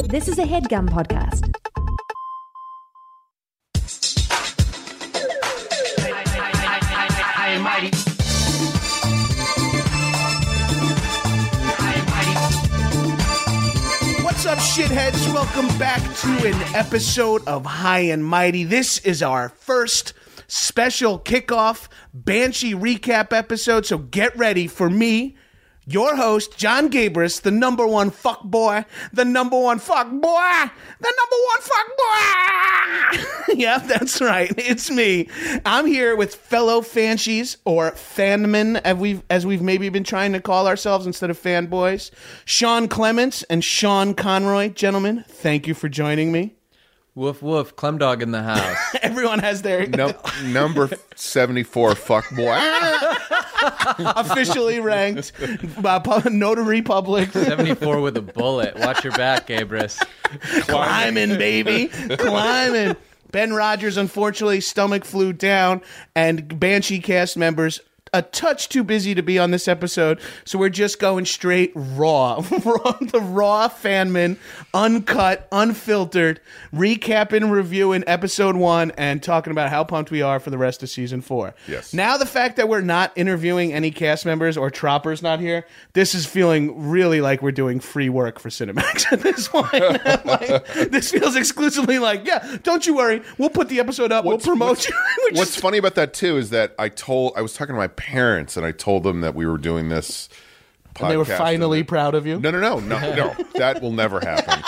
This is a HeadGum podcast. What's up, shitheads? Welcome back to an episode of High and Mighty. This is our first special kickoff Banshee recap episode, so get ready for me, your host, John Gabris, the number one fuck boy, the number one fuck boy, the number one fuck boy. Yeah, that's right. It's me. I'm here with fellow fanshies, or fanmen, as we've maybe been trying to call ourselves instead of fanboys, Sean Clements and Sean Conroy. Gentlemen, thank you for joining me. Woof woof, Clem Dog in the house. Everyone has their number 74 fuck boy. officially ranked Notary Public. 74 with a bullet. Watch your back, Gabris. Climbing, baby. Climbing. Ben Rogers, unfortunately, stomach flew down, and Banshee cast members a touch too busy to be on this episode, so we're just going straight raw. The raw fanman, uncut, unfiltered, recapping, reviewing episode 1 and talking about how pumped we are for the rest of season 4. Yes. Now the fact that we're not interviewing any cast members or Tropper's not here, this is feeling really like we're doing free work for Cinemax at this point. This feels exclusively like, yeah, don't you worry, we'll put the episode up, we'll promote you. What's funny about that too is that I was talking to my parents and I told them that we were doing this podcast. And they were finally proud of you? No. That will never happen.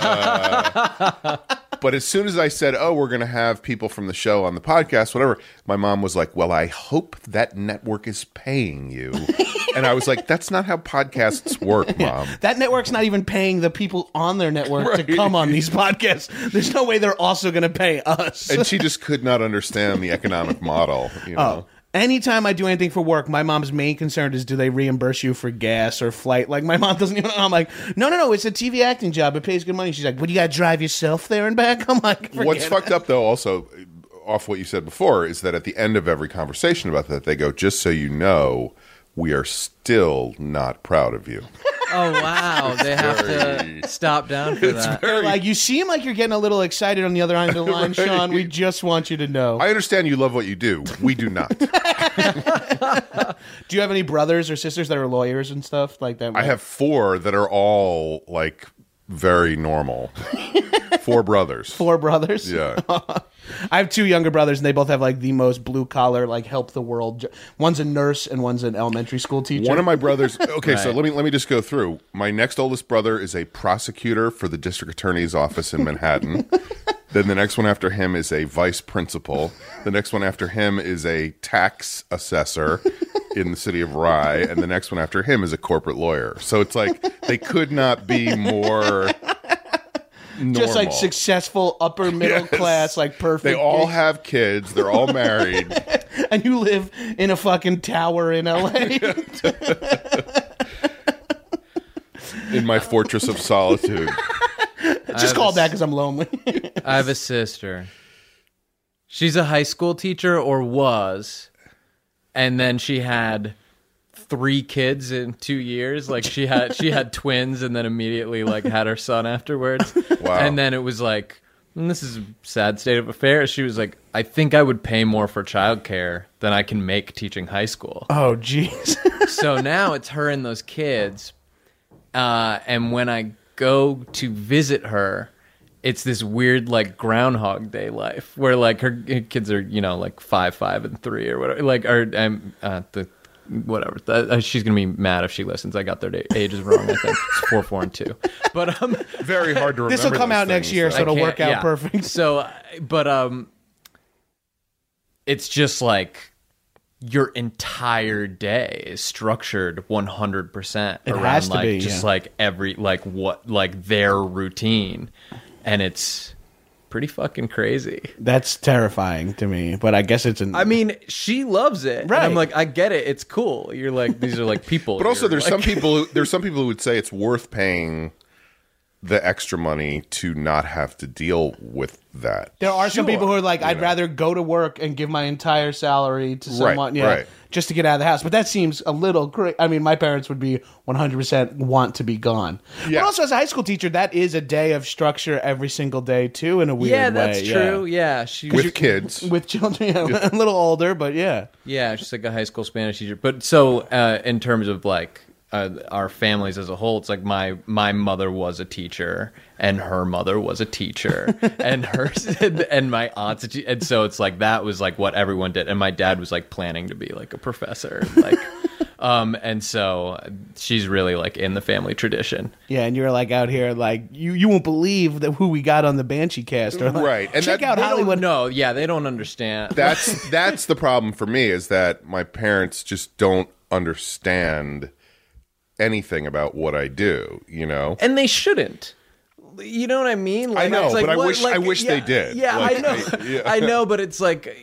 But as soon as I said, we're going to have people from the show on the podcast, whatever, my mom was like, well, I hope that network is paying you. And I was like, that's not how podcasts work, Mom. That network's not even paying the people on their network to come on these podcasts. There's no way they're also going to pay us. And she just could not understand the economic model, you know. Anytime I do anything for work, my mom's main concern is, do they reimburse you for gas or flight? Like, my mom doesn't even know. I'm like, no, it's a TV acting job. It pays good money. She's like, what, you got to drive yourself there and back? I'm like, what's fucked up, though, also, off what you said before, is that at the end of every conversation about that, they go, just so you know, we are still not proud of you. Oh, wow. They have to stop down for that. They're like, you seem like you're getting a little excited on the other end of the line, right. Sean. We just want you to know. I understand you love what you do. We do not. Do you have any brothers or sisters that are lawyers and stuff like that? I have 4 that are all, like, very normal. 4 brothers. 4 brothers? Yeah. I have 2 younger brothers, and they both have, like, the most blue-collar, like, help the world. One's a nurse, and one's an elementary school teacher. One of my brothers... Okay, right. So let me just go through. My next oldest brother is a prosecutor for the district attorney's office in Manhattan. Then the next one after him is a vice principal. The next one after him is a tax assessor in the city of Rye. And the next one after him is a corporate lawyer. So it's like, they could not be more... normal. Just like successful upper middle class, like perfect. They all have kids. They're all married. And you live in a fucking tower in LA. In my fortress of solitude. Just call back because I'm lonely. I have a sister. She's a high school teacher, or was, and then she had 3 kids in 2 years. Like, she had twins, and then immediately, like, had her son afterwards. Wow. And then it was like, this is a sad state of affairs. She was like, I think I would pay more for childcare than I can make teaching high school. Oh, jeez. So now it's her and those kids. And when I go to visit her, it's this weird, like, Groundhog Day life where, like, her kids are, you know, like 5, 5, and 3 or whatever. Like, whatever. She's gonna be mad if she listens. I got their ages wrong. I think it's 4, 4, and 2. But Very hard to remember. This will come out next year, so it'll work out perfect. So, but it's just like your entire day is structured 100% It around, has to like, be, just yeah. like every, like, what, like, their routine, and it's pretty fucking crazy. That's terrifying to me, but I guess it's I mean, she loves it. Right. And I'm like, I get it. It's cool. You're like, these are like people. But also, You're there's like, some people who would say it's worth paying the extra money to not have to deal with that. There are some people who are like, I'd know. rather go to work and give my entire salary to someone, right. just to get out of the house. But that seems a little crazy. I mean, my parents would be 100% want to be gone. Yeah. But also, as a high school teacher, that is a day of structure every single day, too, in a weird way. Yeah, that's true. Yeah, With kids. With children, a little older, but yeah. Yeah, she's like a high school Spanish teacher. But so in terms of like our families as a whole, it's like my mother was a teacher and her mother was a teacher and hers and my aunt's a teacher. And so it's like that was like what everyone did. And my dad was like planning to be like a professor. Like and so she's really like in the family tradition. Yeah, and you're like out here like you won't believe who we got on the Banshee cast. Or like, Right. And check out Hollywood. No, yeah, they don't understand. That's the problem for me, is that my parents just don't understand anything about what I do, you know? And they shouldn't. You know what I mean? Like, I know, it's like, but I what, wish they did. Yeah, Like, I know. I know, but it's like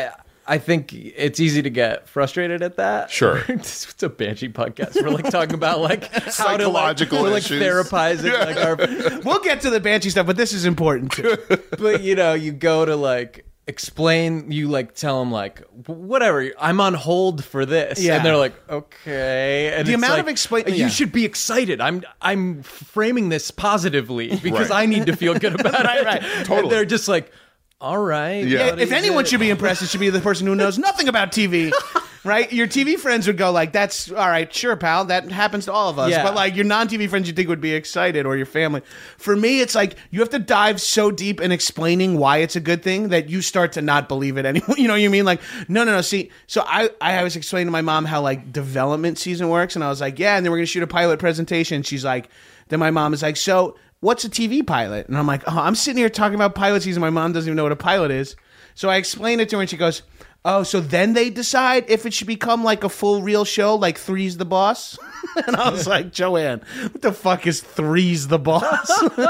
I think it's easy to get frustrated at that. Sure. It's a Banshee podcast. We're like talking about like how to like, Psychological we're like issues. therapizing like our. We'll get to the Banshee stuff, but this is important too. But you know, you go to like explain, you like tell them like whatever, I'm on hold for this, Yeah. and they're like okay, and The it's amount like, of explain- you yeah. should be excited. I'm framing this positively because Right. I need to feel good about it. Right. Totally. And they're just like, all right. Yeah. what If is anyone it? should be impressed, it should be the person who knows nothing about TV. Right? Your TV friends would go like, that's all right, sure, pal. That happens to all of us. Yeah. But like your non-TV friends you think would be excited, or your family. For me, it's like you have to dive so deep in explaining why it's a good thing that you start to not believe it anymore. You know what you mean? Like, no. See, so I was explaining to my mom how like development season works, and I was like, yeah, and then we're gonna shoot a pilot presentation. She's like, then my mom is like, so what's a TV pilot? And I'm like, oh, I'm sitting here talking about pilot season. My mom doesn't even know what a pilot is. So I explained it to her, and she goes, oh, so then they decide if it should become like a full real show, like Three's the Boss? And I was like, Joanne, what the fuck is Three's the Boss?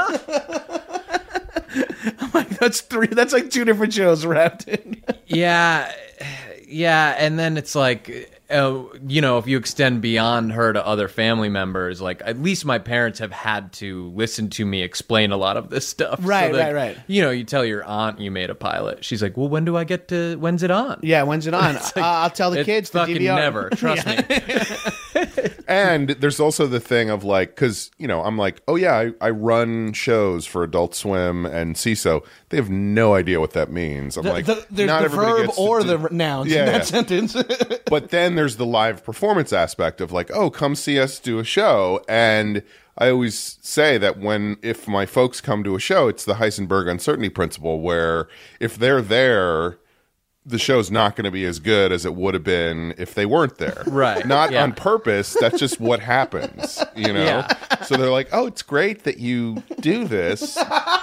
I'm like, that's like two different shows wrapped in. Yeah, and then it's like, you know, if you extend beyond her to other family members, like at least my parents have had to listen to me explain a lot of this stuff. Right, so that, right. You know, you tell your aunt you made a pilot. She's like, well, when's it on? Yeah, when's it on? It's like, I'll tell the it's kids the fucking DVR. never. Trust me. And there's also the thing of like, because, you know, I'm like, oh yeah, I run shows for Adult Swim and CISO. They have no idea what that means. I'm like, There's not the everybody verb gets to or do- the nouns Yeah, in that yeah. sentence. But then there's the live performance aspect of like, oh, come see us do a show. And I always say that if my folks come to a show, it's the Heisenberg uncertainty principle, where if they're there, the show's not going to be as good as it would have been if they weren't there. Right. Not Yeah. on purpose. That's just what happens, you know? Yeah. So they're like, oh, it's great that you do this.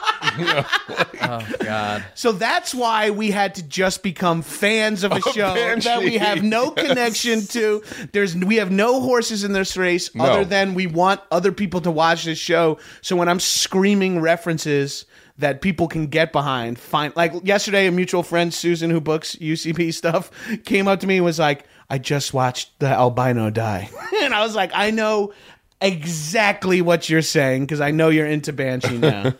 Oh God. So that's why we had to just become fans of a show Banshee. that we have no connection to. We have no horses in this race No. other than we want other people to watch this show. So when I'm screaming references that people can get behind, fine. Like yesterday, a mutual friend, Susan, who books UCB stuff, came up to me and was like, I just watched the albino die. And I was like, I know exactly what you're saying because I know you're into Banshee now.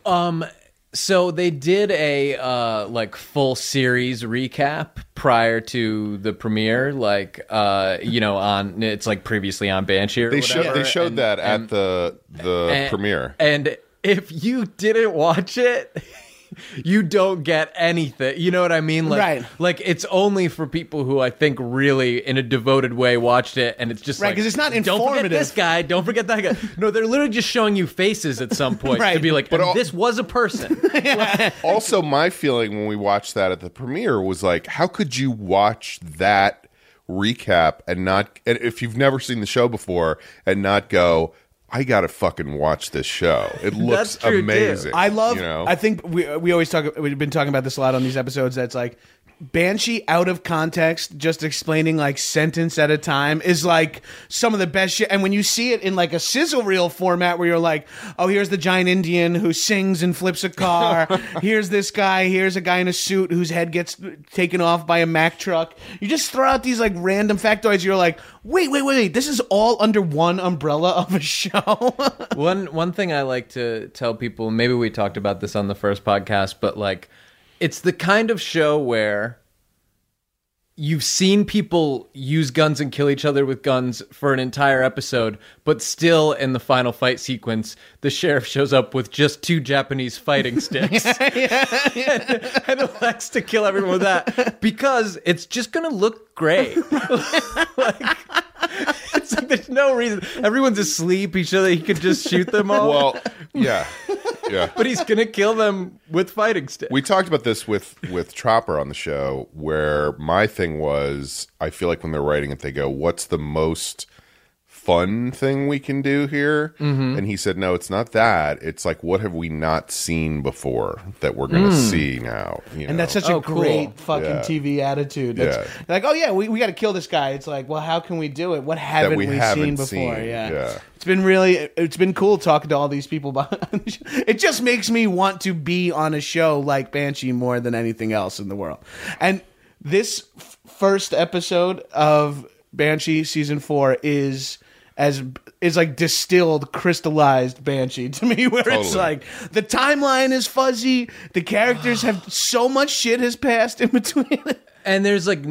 So they did a like full series recap prior to the premiere, like you know, on it's like previously on Banshee or They whatever. showed and- that at and- the premiere. And if you didn't watch it, you don't get anything. You know what I mean? Like, Right. Like it's only for people who I think really in a devoted way watched it, and it's just Right, like, 'cause it's not Don't forget informative. this guy. Don't forget that guy. No, they're literally just showing you faces at some point Right. to be like, But all- this was a person. Also, my feeling when we watched that at the premiere was like, how could you watch that recap and if you've never seen the show before, and not go, I gotta fucking watch this show. It looks That's true, too. amazing. I love. You know? I think we always talk. We've been talking about this a lot on these episodes. That's like Banshee out of context, just explaining like sentence at a time, is like some of the best shit. And when you see it in like a sizzle reel format where you're like, oh, here's the giant Indian who sings and flips a car. Here's this guy. Here's a guy in a suit whose head gets taken off by a Mack truck. You just throw out these like random factoids. You're like, wait. This is all under one umbrella of a show. One thing I like to tell people, maybe we talked about this on the first podcast, but like, it's the kind of show where you've seen people use guns and kill each other with guns for an entire episode, but still in the final fight sequence, the sheriff shows up with just 2 Japanese fighting sticks and elects to kill everyone with that because it's just going to look great. It's like there's no reason. Everyone's asleep. He could just shoot them all. Well, yeah. But he's going to kill them with fighting sticks. We talked about this with Chopper on the show, where my thing was, I feel like when they're writing it, they go, what's the most fun thing we can do here? Mm-hmm. And he said, no, it's not that. It's like, what have we not seen before that we're going to see now? You know? And that's such a great fucking TV attitude. That's like, oh yeah, we got to kill this guy. It's like, well, how can we do it? What haven't we seen before? Yeah. It's been cool talking to all these people behind the show. It just makes me want to be on a show like Banshee more than anything else in the world. And this first episode of Banshee season 4 is like distilled, crystallized Banshee to me, where it's like the timeline is fuzzy, the characters have so much shit has passed in between. And there's like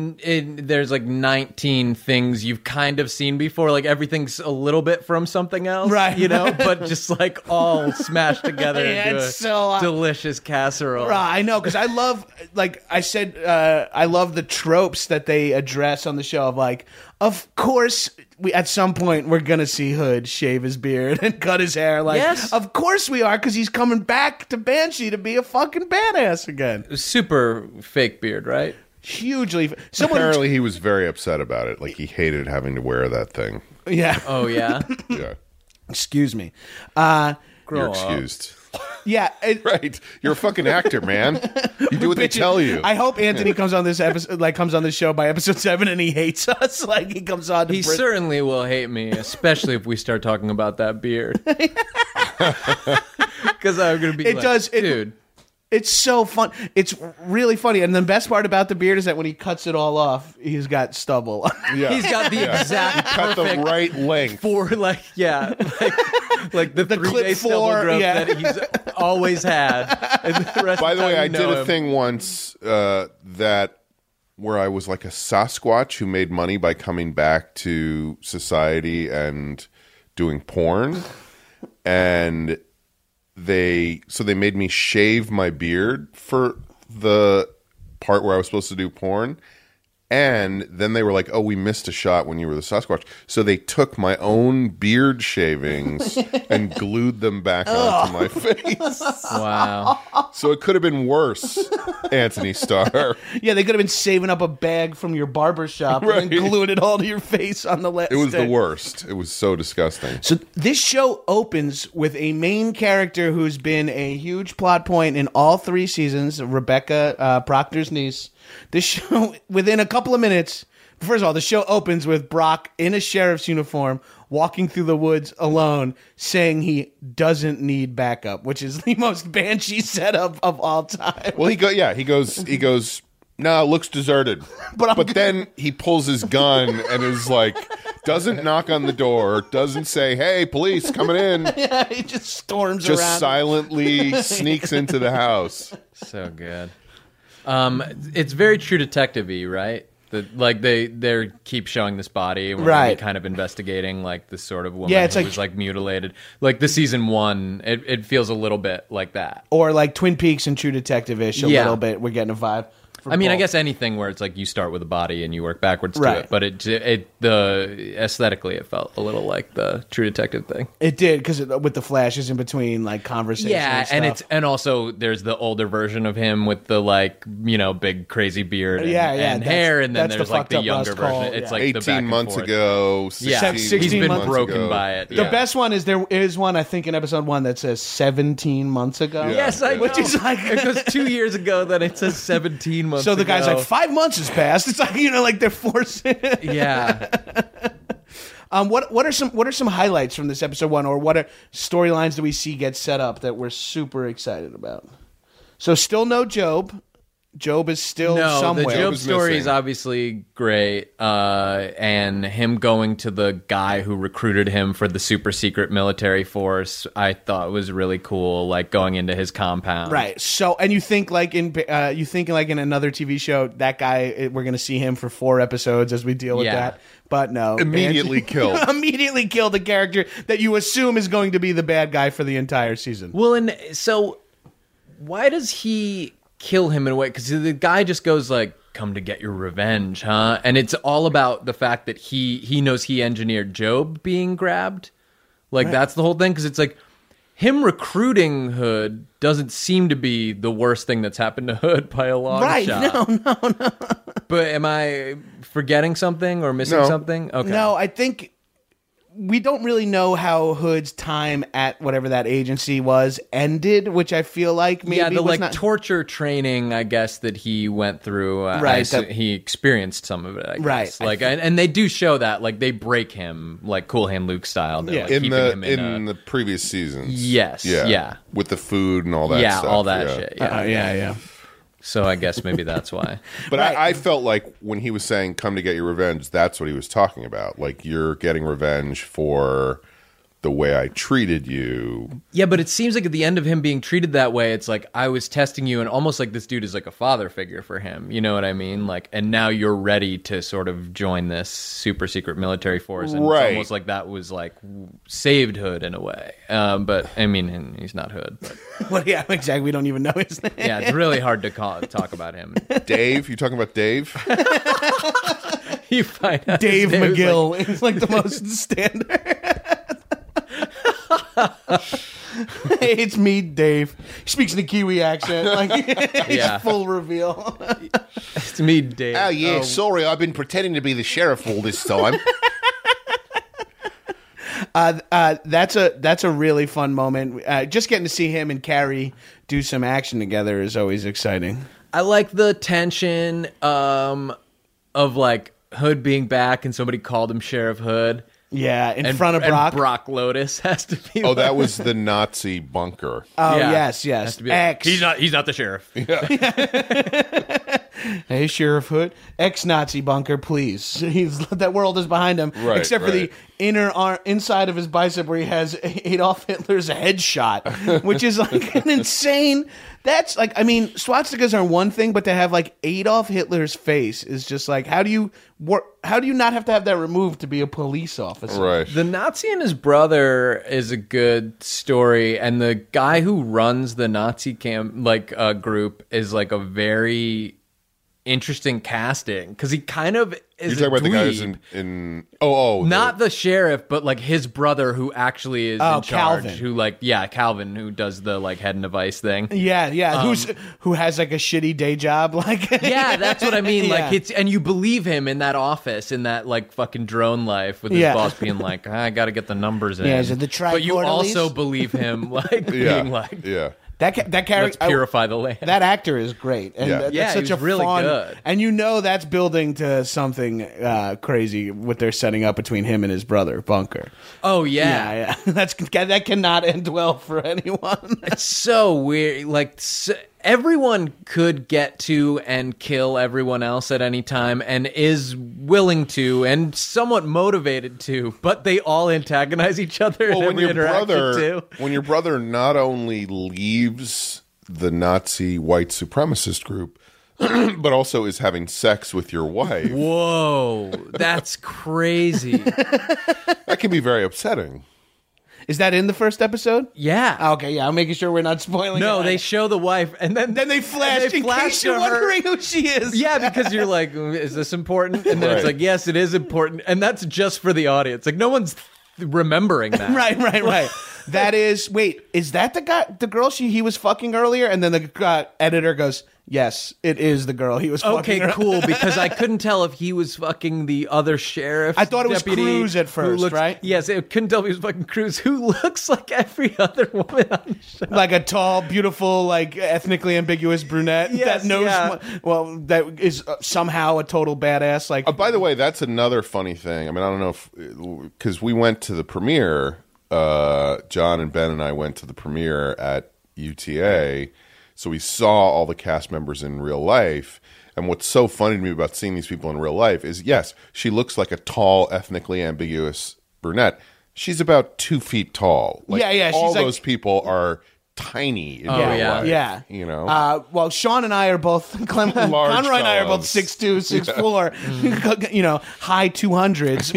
19 things you've kind of seen before. Like everything's a little bit from something else, right? You know, but just like all smashed together into a delicious casserole. Right, I know, because I love, like I said, I love the tropes that they address on the show of like, of course, at some point we're gonna see Hood shave his beard and cut his hair. Like, yes, of course we are, because he's coming back to Banshee to be a fucking badass again. Super fake beard, right? Hugely. Apparently he was very upset about it. Like he hated having to wear that thing. Yeah. Oh yeah. Yeah. Excuse me. You're excused. Yeah. Right. You're a fucking actor, man. You do what they tell you. I hope Anthony comes on this episode, like comes on this show by episode 7, and he hates us. Like he comes on. He certainly will hate me, especially if we start talking about that beard. Because I'm gonna be. Dude. It's so fun. It's really funny. And the best part about the beard is that when he cuts it all off, he's got stubble. Yeah. He's got the exact cut the right length. like the 3-day stubble growth that he's always had. And the rest By of the way, I know did a him. thing once that where I was like a Sasquatch who made money by coming back to society and doing porn. And they made me shave my beard for the part where I was supposed to do porn, and then they were like, "Oh, we missed a shot when you were the Sasquatch." So they took my own beard shavings and glued them back onto my face. Wow. So it could have been worse, Anthony Starr. Yeah, they could have been saving up a bag from your barber shop and then gluing it all to your face on the last. It was the worst. It was so disgusting. So this show opens with a main character who's been a huge plot point in all 3 seasons, Rebecca Proctor's niece. This show, within a couple of minutes, first of all, the show opens with Brock in a sheriff's uniform walking through the woods alone, saying he doesn't need backup, which is the most Banshee setup of all time. Well, he goes, no, it looks deserted. But then he pulls his gun and is like, doesn't knock on the door, doesn't say, hey, police, coming in. Yeah, he just storms just around. Silently sneaks into the house. So good. It's very True Detective-y, right? They keep showing this body, and we're gonna be kind of investigating like this sort of woman who was like mutilated. Like the season 1, it feels a little bit like that, or like Twin Peaks and True Detective-ish a little bit. We're getting a vibe. I mean, I guess anything where it's like you start with a body and you work backwards to it, but the aesthetically it felt a little like the True Detective thing. It did, because with the flashes in between, like conversation. Yeah, and also there's the older version of him with the like big crazy beard and hair, and then there's like the younger version. It's like 18 months ago. 16 he's been months broken ago. by it. The best one is there is one I think in episode 1 that says 17 months ago. Yes, I know. Which is like it goes 2 years ago, then it says 17 months So the guy's ago. like, 5 months has passed. It's like, like they're forcing. Yeah. What are some highlights from this episode 1, or what are storylines do we see get set up that we're super excited about? So still no Job. Job is still somewhere. The Job is story missing. is obviously great, and him going to the guy who recruited him for the super secret military force, I thought was really cool. Like going into his compound, Right. So, and you think like in another TV show, that guy, we're going to see him for 4 episodes as we deal with Yeah. that. But no, Immediately killed. Immediately killed a character that you assume is going to be the bad guy for the entire season. Well, and so why does he kill him in a way? Because the guy just goes like, "Come to get your revenge, huh?" And it's all about the fact that he knows he engineered Job being grabbed. Like that's the whole thing. Because it's like him recruiting Hood doesn't seem to be the worst thing that's happened to Hood by a long Right? shot. No. But am I forgetting something or missing No. something? Okay. No, I think we don't really know how Hood's time at whatever that agency was ended, which I feel like maybe yeah, the was like not. torture training, I guess, that he went through. Right, He experienced some of it. I guess. Right. Like, and they do show that, like, they break him, like Cool Hand Luke style. They're, Yeah. like, in keeping the him in the previous seasons. Yes, yeah. With the food and all that yeah, stuff. all that yeah. shit. Yeah. Yeah. So I guess maybe that's why. But Right. I felt like when he was saying "come to get your revenge," that's what he was talking about. Like you're getting revenge for the way I treated you. Yeah, but it seems like at the end of him being treated that way, it's like I was testing you, and almost like this dude is like a father figure for him. You know what I mean? Like, and now you're ready to sort of join this super secret military force, and Right. it's almost like that was like saved Hood in a way. But I mean, and he's not Hood. But Well, yeah, exactly. We don't even know his name. yeah, it's really hard to talk about him. Dave, you talking about Dave? You find out Dave his name is, McGill is like the most standard. Hey, it's me, Dave. He speaks in a Kiwi accent. Like, it's Yeah. full reveal. it's me, Dave. Oh yeah, sorry, I've been pretending to be the sheriff all this time. That's a really fun moment. Just getting to see him and Carrie do some action together is always exciting. I like the tension of like Hood being back, and somebody called him Sheriff Hood. Yeah, in And, front of Brock. And Brock Lotus has to be. Oh, that was the Nazi bunker. Oh, Yeah. yes. Has to be X. He's not the sheriff. Hey, Sheriff Hood, ex-Nazi bunker, please. That world is behind him, Right, except for the right. inner inside of his bicep where he has Adolf Hitler's headshot, which is like an insane. That's like, I mean, swastikas are one thing, but to have like Adolf Hitler's face is just like, how do you not have to have that removed to be a police officer? Right. The Nazi and his brother is a good story, and the guy who runs the Nazi camp group is like a very interesting casting because he kind of is. You're talking about the guy dweeb. who's in Not the sheriff, but like his brother who actually is in charge. Calvin. Who Calvin, who does the like head and device thing. Yeah. Who has like a shitty day job? Like, Yeah, that's what I mean. Yeah. Like it's, and you believe him in that office, in that like fucking drone life with his Yeah. boss being like, I got to get the numbers in. Yeah, is it the But you triquartales? also believe him like yeah, being like, yeah. that let's character. purify the land. That actor is great, and Yeah. that's Yeah, such he was a really fun. good. And you know that's building to something crazy. What they're setting up between him and his brother Bunker. Oh yeah. Yeah. That cannot end well for anyone. It's so weird. Like everyone could get to and kill everyone else at any time, and is willing to and somewhat motivated to, but they all antagonize each other in every interaction too. when your brother not only leaves the Nazi white supremacist group, but also is having sex with your wife, Whoa, that's crazy. that can be very upsetting. Is that in the first episode? Yeah. Okay, yeah. I'm making sure we're not spoiling. No, it. they show the wife, and then they flash. In case you're to her. wondering who she is. Yeah, because you're like, is this important? And then it's Right. like, yes, it is important, and that's just for the audience. Like no one's remembering that. Right. That is, wait, is that the girl he was fucking earlier? And then the editor goes, yes, it is the girl he was fucking. Okay, cool, because I couldn't tell if he was fucking the other sheriff. I thought it was deputy Cruz at who first, looks, right? Yes, I couldn't tell if he was fucking Cruz, who looks like every other woman on the show. Like a tall, beautiful, like ethnically ambiguous brunette Yes, that knows, yeah. well, that is somehow a total badass. Like, By the way, that's another funny thing. I mean, I don't know if, because we went to the premiere, John and Ben and I went to the premiere at UTA, so we saw all the cast members in real life. And what's so funny to me about seeing these people in real life is, yes, she looks like a tall, ethnically ambiguous brunette. She's about 2 feet tall. Like, Yeah, all she's like- those people are tiny in Oh, real yeah. life. yeah. You know? Well, Sean and I are both, Large Conroy and I are both fellows. 6'2", 6'4", you know, high 200s.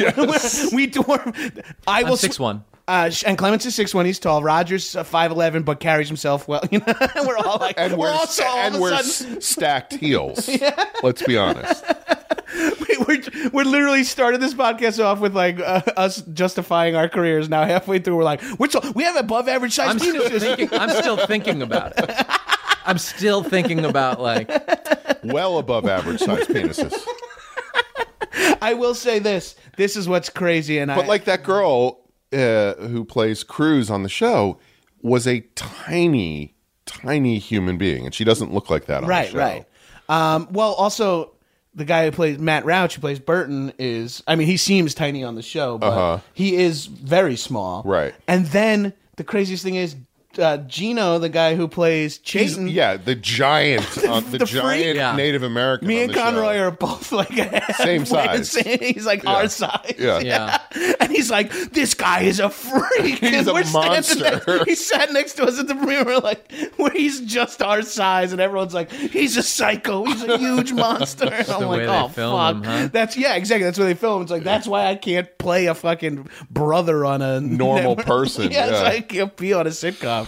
I will I'm 6'1". And Clements is 6'1", he's tall. Roger's 5'11", but carries himself well. You know, we're all like, and we're all tall all of a we're sudden. stacked heels. Let's be honest. We're literally started this podcast off with like us justifying our careers. Now halfway through, we're like, we have above average size I'm penises. still thinking about it. I'm still thinking about, like, Well above average size penises. I will say this. This is what's crazy, and But like that girl who plays Cruz on the show was a tiny, tiny human being, and she doesn't look like that on the show. right. Well, also the guy who plays Matt Rauch, who plays Burton, is, I mean, he seems tiny on the show, but he is very small. Right. And then the craziest thing is Gino, the guy who plays Chayton. Yeah, the giant, the the giant freak? Yeah. Native American. Me on and the Conroy show. are both like Same size. He's like our size. Yeah. Yeah. And he's like, this guy is a freak. He's And a we're standing monster. He sat next to us at the premiere. We're like, he's just our size, and everyone's like, he's a psycho. He's a huge monster. And I'm the like, way they oh film fuck. him, huh? That's exactly. That's where they film. It's like that's why I can't play a fucking brother on a Normal person, Yeah, that's yeah. why I can't be on a sitcom.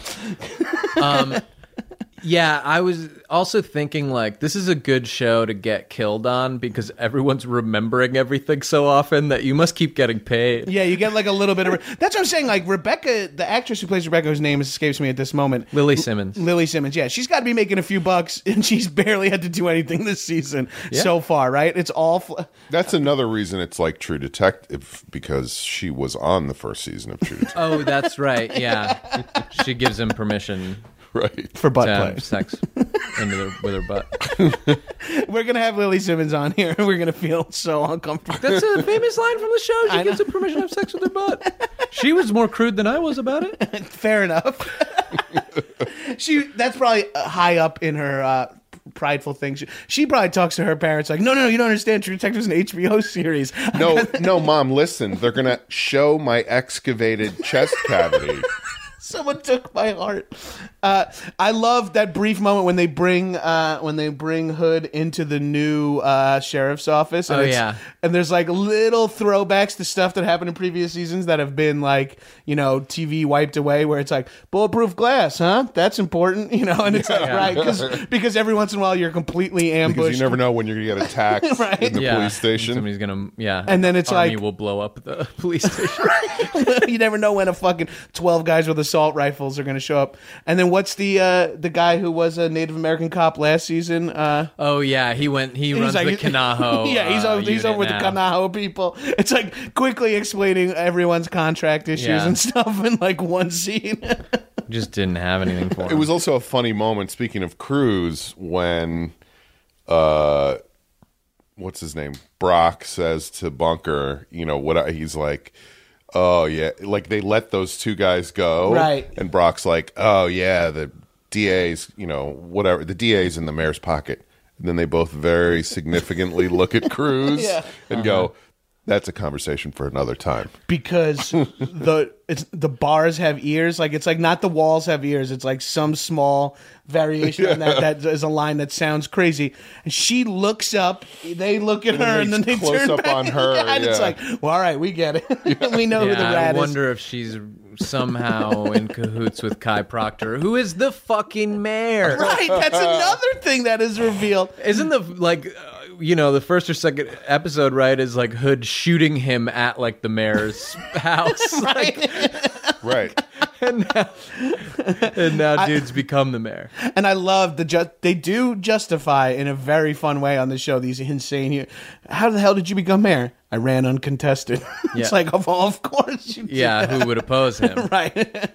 Yeah, I was also thinking, like, this is a good show to get killed on because everyone's remembering everything so often that you must keep getting paid. Yeah, you get like a little bit of. That's what I'm saying. Like Rebecca, the actress who plays Rebecca, whose name escapes me at this moment, Lily Simmons. Lily Simmons. Yeah, she's got to be making a few bucks, and she's barely had to do anything this season so far. Right? It's all. That's another reason it's like True Detective, because she was on the first season of True Detective. Oh, that's right. Yeah. She gives him permission Right. for butt to play. have sex with her butt. We're gonna have Lily Simmons on here. We're gonna feel so uncomfortable. That's a famous line from the show. I She gives know. him permission to have sex with her butt. She was more crude than I was about it. Fair enough. That's probably high up in her prideful thing. She probably talks to her parents like, no, you don't understand. True Detective's an HBO series. No, Mom, listen. They're going to show my excavated chest cavity. Someone took my heart. I love that brief moment when they bring Hood into the new sheriff's office. And Oh, yeah. and there's like little throwbacks to stuff that happened in previous seasons that have been like, you know, TV wiped away. Where it's like bulletproof glass, huh? That's important, you know. And it's like right because every once in a while you're completely ambushed. Because you never know when you're going to get attacked Right. in the Yeah. police station. Somebody's gonna, And then it's Army like- will blow up the police station. You never know when a fucking 12 guys with assault rifles are going to show up. And then what's the guy who was a Native American cop last season? Oh yeah, he runs like- the Kanaho. Yeah, he's over with the Kanaho people. It's like quickly explaining everyone's contract issues Yeah. and stuff in like one scene. Just didn't have anything for him. It was also a funny moment, speaking of Cruz, when what's his name? Brock says to Bunker, you know, he's like, oh yeah, like they let those two guys go. Right. And Brock's like, oh yeah, the DA's, you know, whatever, the DA's in the mayor's pocket. And then they both very significantly look at Cruz Yeah. and go, that's a conversation for another time. Because the bars have ears. Like it's like not the walls have ears. It's like some small variation on that is a line that sounds crazy. And she looks up. They look at her, and then they close turn up back on her, Yeah, and it's yeah. like, well, all right, we get it. We know who the I rat is. wonder if she's somehow in cahoots with Kai Proctor, who is the fucking mayor. Right, that's another thing that is revealed. Isn't the the first or second episode, right, is like Hood shooting him at like the mayor's house. Like, Right. And now dude's become the mayor. And I love they do justify in a very fun way on the show these insane. How the hell did you become mayor? I ran uncontested. It's Yeah. like, of course you did. Yeah, who would oppose him? Right.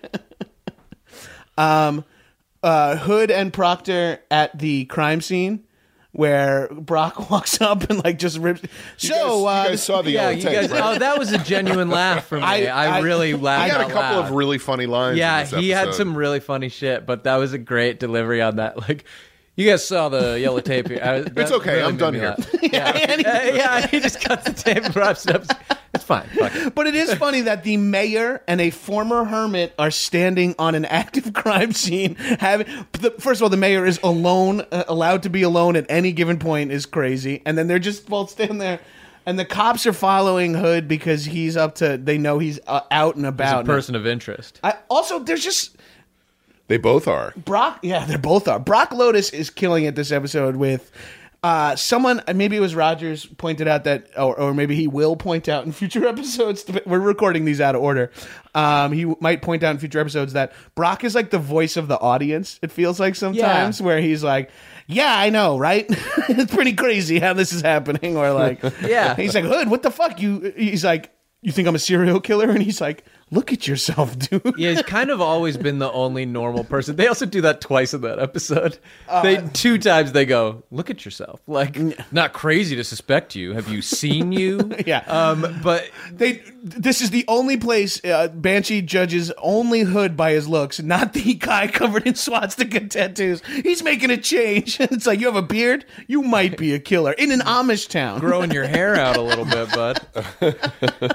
Hood and Proctor at the crime scene where Brock walks up and like just rips. You guys saw the Yeah, old you tapes, guys. right? Oh, that was a genuine laugh from me. I really laughed. He had a out couple loud. of really funny lines. Yeah, in this he had episode. some really funny shit, but that was a great delivery on that. Like, you guys saw the yellow tape here. It's okay, I'm done here. Yeah, he just cuts the tape and wraps it up. It's fine. Fuck it. But it is funny that the mayor and a former hermit are standing on an active crime scene. First of all, the mayor is alone, allowed to be alone at any given point is crazy. And then they're just both standing there. And the cops are following Hood because they know he's out and He's about. a person of interest. There's just... They both are. Brock, yeah, they both are. Brock Lotus is killing it this episode with someone, maybe it was Rogers, pointed out that, or maybe he will point out in future episodes. We're recording these out of order. He might point out in future episodes that Brock is like the voice of the audience. It feels like sometimes where he's like, yeah, I know, right? It's pretty crazy how this is happening. Or like, Yeah. he's like, Hood, what the fuck? He's like, you think I'm a serial killer? And he's like, look at yourself, dude. Yeah, he's kind of always been the only normal person. They also do that twice in that episode. Two times they go, look at yourself. Like, not crazy to suspect you. Have you seen you? Yeah. But This is the only place Banshee judges only Hood by his looks, not the guy covered in swastika tattoos. He's making a change. It's like, you have a beard? You might be a killer. In an Amish town. growing your hair out a little bit, bud.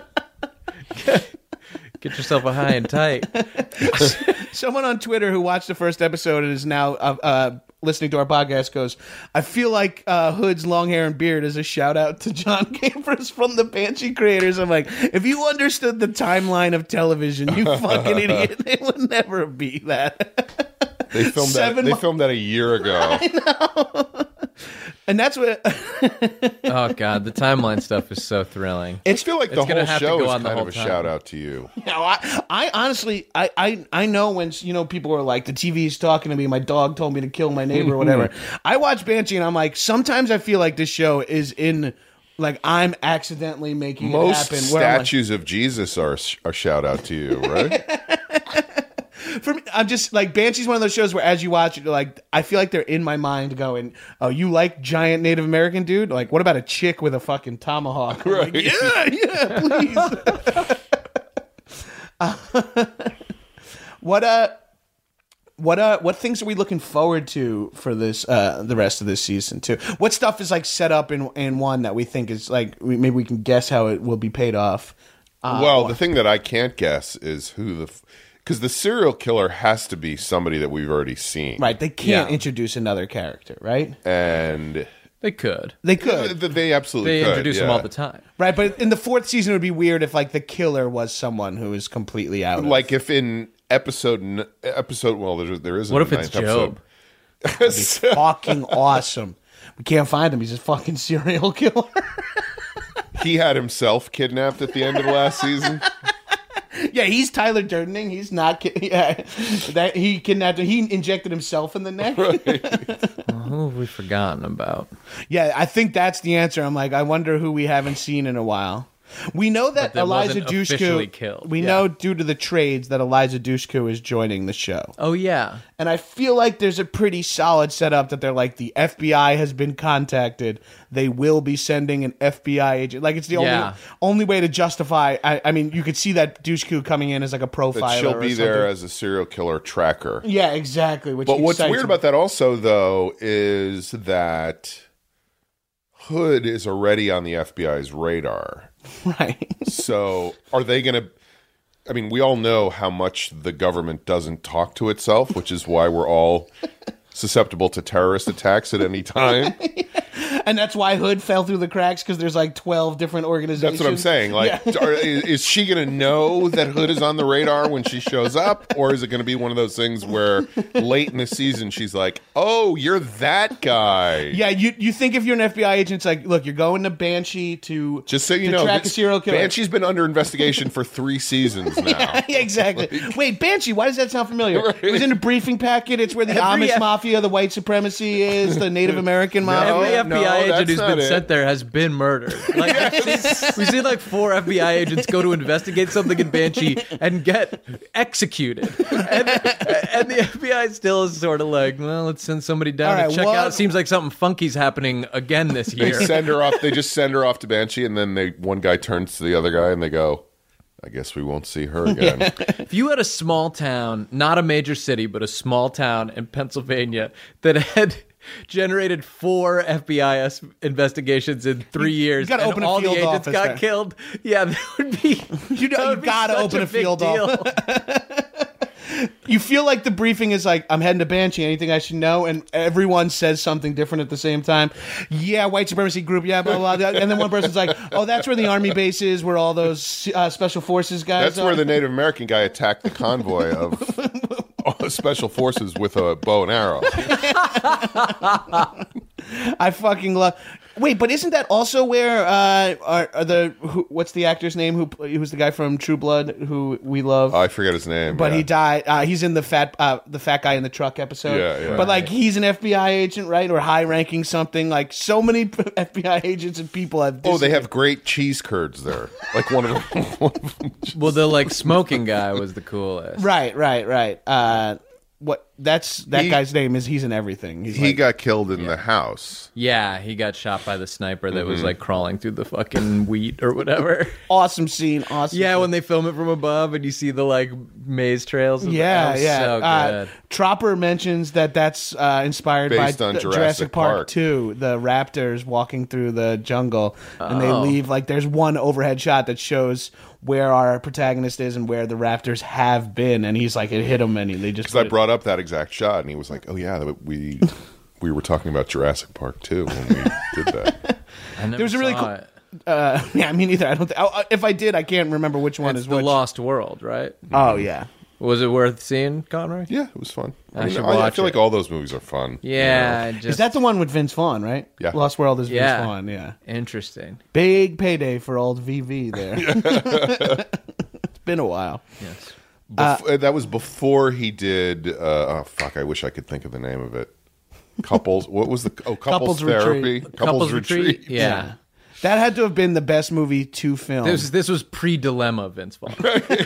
Get yourself a high and tight. Someone on Twitter who watched the first episode and is now listening to our podcast goes, I feel like Hood's long hair and beard is a shout out to John Capers from the Banshee creators. I'm like, if you understood the timeline of television, you fucking idiot. It would never be that. They filmed that a year ago. And that's what Oh god, the timeline stuff is so thrilling. I feel like the It's gonna whole have to show go is on the kind whole of a time. shout out to you. I honestly I know when people are like, the TV's talking to me, my dog told me to kill my neighbor or whatever. I watch Banshee and I'm like, sometimes I feel like this show is in, like, I'm accidentally making Most it happen. Where I'm like, statues of Jesus are a shout out to you, right? for me, I'm just like, Banshee's one of those shows where as you watch it, you're like, I feel like they're in my mind going, oh, you like giant Native American dude? Like, what about a chick with a fucking tomahawk? I'm like, yeah, please. What things are we looking forward to for this the rest of this season too? What stuff is like set up in one that we think is like, maybe we can guess how it will be paid off? Well, the thing that I can't guess is who because the serial killer has to be somebody that we've already seen. Right, they can't Yeah. introduce another character, right? And They could. They could. they absolutely They could. introduce them all the time. Right, but in the fourth season, it would be weird if like the killer was someone who is completely out. Like if in episode well, there isn't. What if a it's ninth Job? episode. fucking awesome. We can't find him. He's a fucking serial killer. He had himself kidnapped at the end of last season. Yeah, he's Tyler Durdening. He's not. Yeah, that he kidnapped him. He injected himself in the neck. Who have we forgotten about? Yeah, I think that's the answer. I'm like, I wonder who we haven't seen in a while. We know that that Eliza wasn't officially Dushku. killed. We Yeah. know due to the trades that Eliza Dushku is joining the show. Oh yeah. And I feel like there's a pretty solid setup that they're like, the FBI has been contacted. They will be sending an FBI agent. Like, it's the only way to justify. I mean, you could see that Dushku coming in as like a profiler. That she'll be or there something. as a serial killer tracker. Yeah, exactly. Which But what's excites weird me. about that also, though, is that Hood is already on the FBI's radar. Right. So are they going to... I mean, we all know how much the government doesn't talk to itself, which is why we're all susceptible to terrorist attacks at any time. And that's why Hood fell through the cracks, because there's like 12 different organizations. That's what I'm saying. Like, is she going to know that Hood is on the radar when she shows up? Or is it going to be one of those things where late in the season she's like, oh, you're that guy? Yeah, you think if you're an FBI agent, it's like, look, you're going to Banshee to Just so you to know, track a serial killer. Banshee's been under investigation for 3 seasons now. Yeah, exactly. Wait, Banshee, why does that sound familiar? Right. It was in a briefing packet. It's where the Amish mafia, the white supremacy is, the Native American mafia. Every FBI agent that's who's not been it. sent there has been murdered. Like we see like 4 FBI agents go to investigate something in Banshee and get executed, and the FBI still is sort of like, well, let's send somebody down All right, to check what- out. Seems like something funky's happening again this They year. send her off. They just send her off to Banshee, and then one guy turns to the other guy, and they go, I guess we won't see her again. If you had a small town, not a major city, but a small town in Pennsylvania that had generated 4 FBI investigations in 3 years, gotta and open a all the field agents office got there. killed, yeah, that would be. You gotta open a field office. office. You feel like the briefing is like, I'm heading to Banshee, anything I should know? And everyone says something different at the same time. Yeah, white supremacy group, yeah, blah, blah, blah. And then one person's like, oh, that's where the army base is, where all those special forces guys That's are. where the Native American guy attacked the convoy of special forces with a bow and arrow. I fucking love... Wait, but isn't that also where what's the actor's name who's the guy from True Blood who we love? I forget his name. But yeah. he died. He's in the fat guy in the truck episode. Yeah. But like he's an FBI agent, right, or high ranking something. Like so many FBI agents and people have. Oh, they have great cheese curds there. Like one of them. Well, the like smoking guy was the coolest. Right. That guy's name is. He's in everything. He got killed in the house. Yeah, he got shot by the sniper that was like crawling through the fucking wheat or whatever. Awesome scene. Awesome. Yeah, scene. when they film it from above and you see the like maze trails. Yeah, That was yeah. So good. Tropper mentions that's inspired Based by on Jurassic Park Park. 2. The raptors walking through the jungle, and they Oh. leave like there's one overhead shot that shows where our protagonist is and where the raptors have been, and he's like, it hit him, and they just. Because I brought up that exact shot, and he was like, "Oh yeah, we were talking about Jurassic Park too when we did that." I never There was a really saw cool- it. Yeah, me neither. I don't. If I did, I can't remember which one It's is the which. Lost World, right? Oh yeah. Was it worth seeing, Conroy? Yeah, it was fun. I should I watch feel it. like all those movies are fun. Yeah, Is that the one with Vince Vaughn, right? Yeah. Lost World is Yeah. Vince Vaughn. Yeah. interesting? Big payday for old VV there. It's been a while. Yes. That was before he did. I wish I could think of the name of it. Couples. What was the? Oh, couples therapy. Retreat. Couples retreat. Yeah. That had to have been the best movie to film. This was pre-dilemma, Vince Vaughn.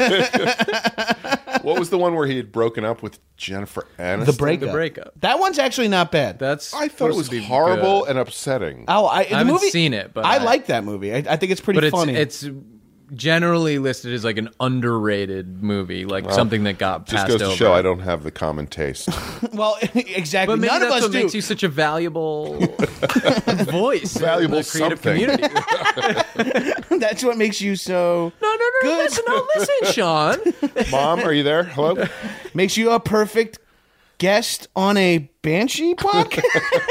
What was the one where he had broken up with Jennifer Aniston? The Breakup. The Breakup. That one's actually not bad. That's I thought it was supposed to be horrible good. and upsetting. The haven't movie, seen it, but I I- like that movie. I think it's pretty but funny. it's generally listed as like an underrated movie, like something that got Just passed goes over. to show I don't have the common taste. well, exactly. But maybe None of that's us what do. makes you such a vaseable voice, Valuable in the creative something. community. That's what makes you so. No, Good. listen, Sean. Mom, are you there? Hello? Makes you a perfect guest on a Banshee podcast.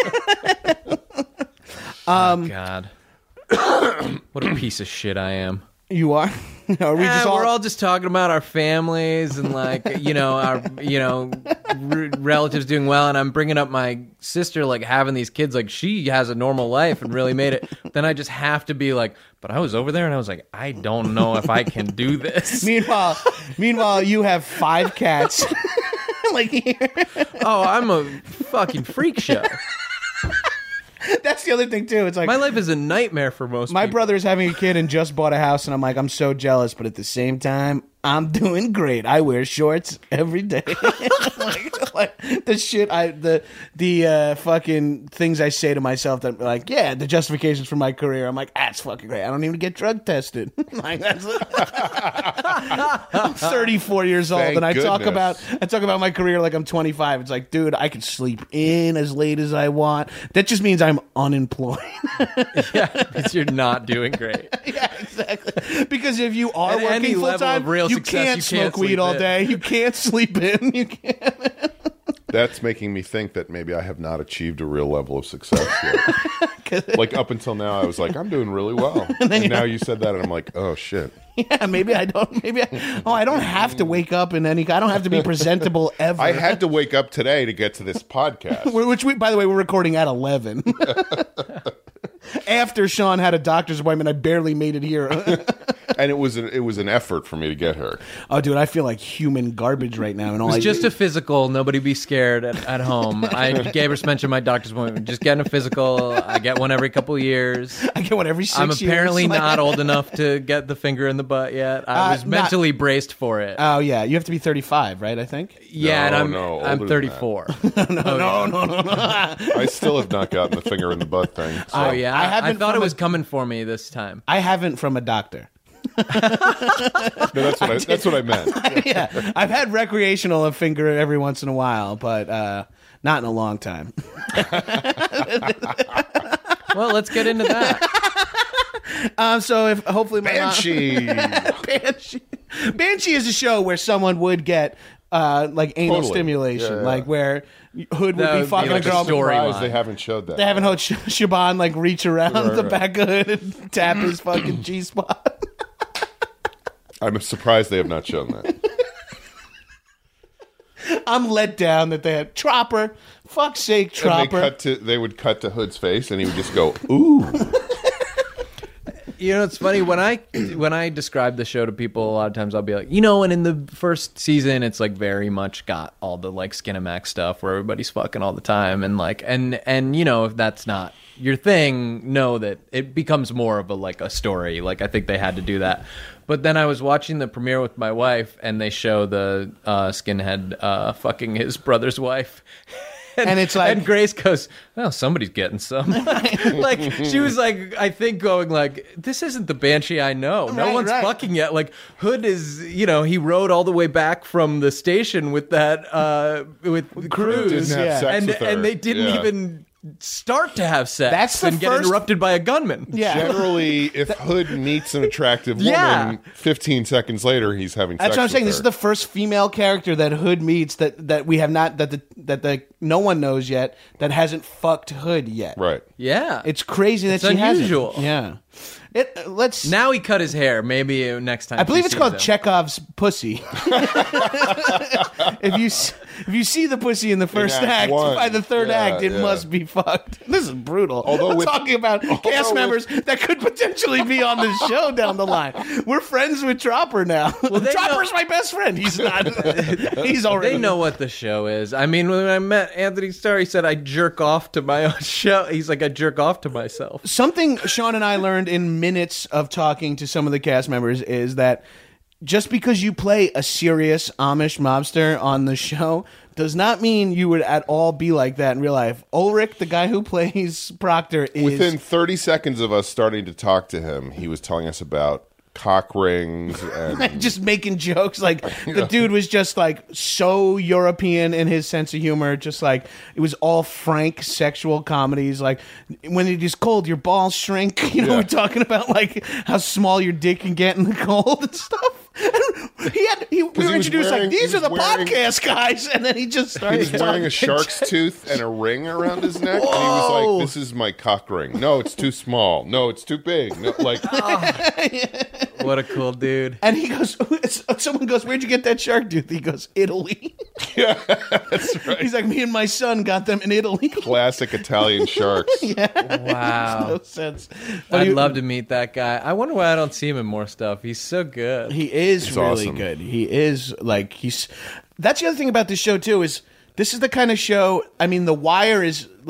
Oh, God, what a piece of shit I am. You are. Are we just We're all just talking about our families and like our relatives doing well, and I'm bringing up my sister like having these kids, like she has a normal life and really made it. Then I just have to be like, but I was over there and I was like, I don't know if I can do this. Meanwhile, you have 5 cats. Like here. Oh, I'm a fucking freak show. That's the other thing too. It's like My life is a nightmare for most my people. brother is having a kid and just bought a house, and I'm like, I'm so jealous, but at the same time, I'm doing great. I wear shorts every day. like the shit the fucking things I say to myself that like, yeah, the justifications for my career. I'm like, that's fucking great. I don't even get drug tested. Like that's I'm 34 years old, Thank and I talk goodness. about my career like I'm 25. It's like, dude, I can sleep in as late as I want. That just means I'm unemployed. Yeah, because you're not doing great. Yeah, exactly. Because if you are At any working full level time, of real you success, can't you smoke can't weed sleep all in. day. You can't sleep in. You can't. That's making me think that maybe I have not achieved a real level of success yet. Like up until now, I was like, I'm doing really well. And now you said that, and I'm like, oh shit. Yeah, maybe I don't. I don't have to wake up in any. I don't have to be presentable ever. I had to wake up today to get to this podcast. Which by the way, we're recording at 11. After Sean had a doctor's appointment, I barely made it here. And it was an effort for me to get here. Oh, dude, I feel like human garbage right now. And all It's just a physical. Nobody be scared at home. Gabrus mentioned my doctor's appointment. Just getting a physical. I get one every couple of years. I get one every 6 I'm years. apparently not old enough to get the finger in the butt yet. I was mentally braced for it. Oh yeah, you have to be 35, right? I think. Yeah, No, and older I'm than 34. No. I still have not gotten the finger in the butt thing. So. Oh yeah, I I haven't thought it from was coming for me this time. I haven't from a doctor. No, that's what I meant. Yeah, I've had recreational finger every once in a while, but not in a long time. Well, let's get into that. So if hopefully my Banshee. Banshee is a show where someone would get like anal Totally. stimulation, Yeah, yeah. like where Hood would That be would be fucking like a a girl. story. Surprised Storyline. they haven't showed that. They haven't heard Shaban like reach around the right. back of Hood and tap his fucking G spot. I'm surprised they have not shown that. I'm let down that they had Tropper. Fuck's sake, And Tropper. they would cut to Hood's face, and he would just go, "Ooh." You know, it's funny when I describe the show to people. A lot of times I'll be like, and in the first season, it's like very much got all the like Skinamax stuff where everybody's fucking all the time, and like, and if that's not your thing, know that it becomes more of a story. Like I think they had to do that. But then I was watching the premiere with my wife, and they show the skinhead fucking his brother's wife. And it's like- and Grace goes, well, somebody's getting some. Like she was like, I think going like, this isn't the Banshee I know. No Right, one's right. fucking yet. Like Hood is, he rode all the way back from the station with that with Cruz, Didn't have yeah. sex with her. and they didn't Yeah. even start to have sex. That's the and get first- interrupted by a gunman. Yeah. Generally, if Hood meets an attractive woman, Yeah. 15 seconds later, he's having sex That's what I'm saying. with This her. is the first female character that Hood meets that we have not that no one knows yet that hasn't fucked Hood yet. Right. Yeah. It's crazy that It's she unusual. hasn't. Yeah. Let's. Now he cut his hair. Maybe next time. I believe she it's sees called him. Chekhov's pussy. If you see the pussy in the first Act act, one. by the third Yeah, act, it yeah. must be fucked. This is brutal. Although We're with- talking about cast with- members that could potentially be on the show down the line. We're friends with Tropper now. they Tropper's my best friend. He's not. He's already. They know what the show is. I mean, when I met Anthony Starr, he said I jerk off to my own show. He's like, I jerk off to myself. Something Sean and I learned in minutes of talking to some of the cast members is that just because you play a serious Amish mobster on the show does not mean you would at all be like that in real life. Ulrich, the guy who plays Proctor, is Within 30 seconds of us starting to talk to him, he was telling us about cock rings and just making jokes. Like the dude was just like so European in his sense of humor. Just like it was all frank sexual comedies. Like when it is cold, your balls shrink. Yeah. We're talking about like how small your dick can get in the cold and stuff. And we were was introduced wearing- like these he are the was wearing- podcast guys, and then he just he started was wearing a talking. shark's tooth and a ring around his neck. And he was Whoa. like, "This is my cock ring. No, it's too small. No, it's too big." No, like, What a cool dude. And he goes, someone goes, "Where'd you get that shark tooth?" He goes, "Italy." that's right. He's like, "Me and my son got them in Italy." Classic Italian sharks. Wow. No sense. But I'd he- love to meet that guy. I wonder why I don't see him in more stuff. He's so good. He is He's really awesome. good. He is like he's. That's the other thing about this show too is this is the kind of show. I mean, The Wire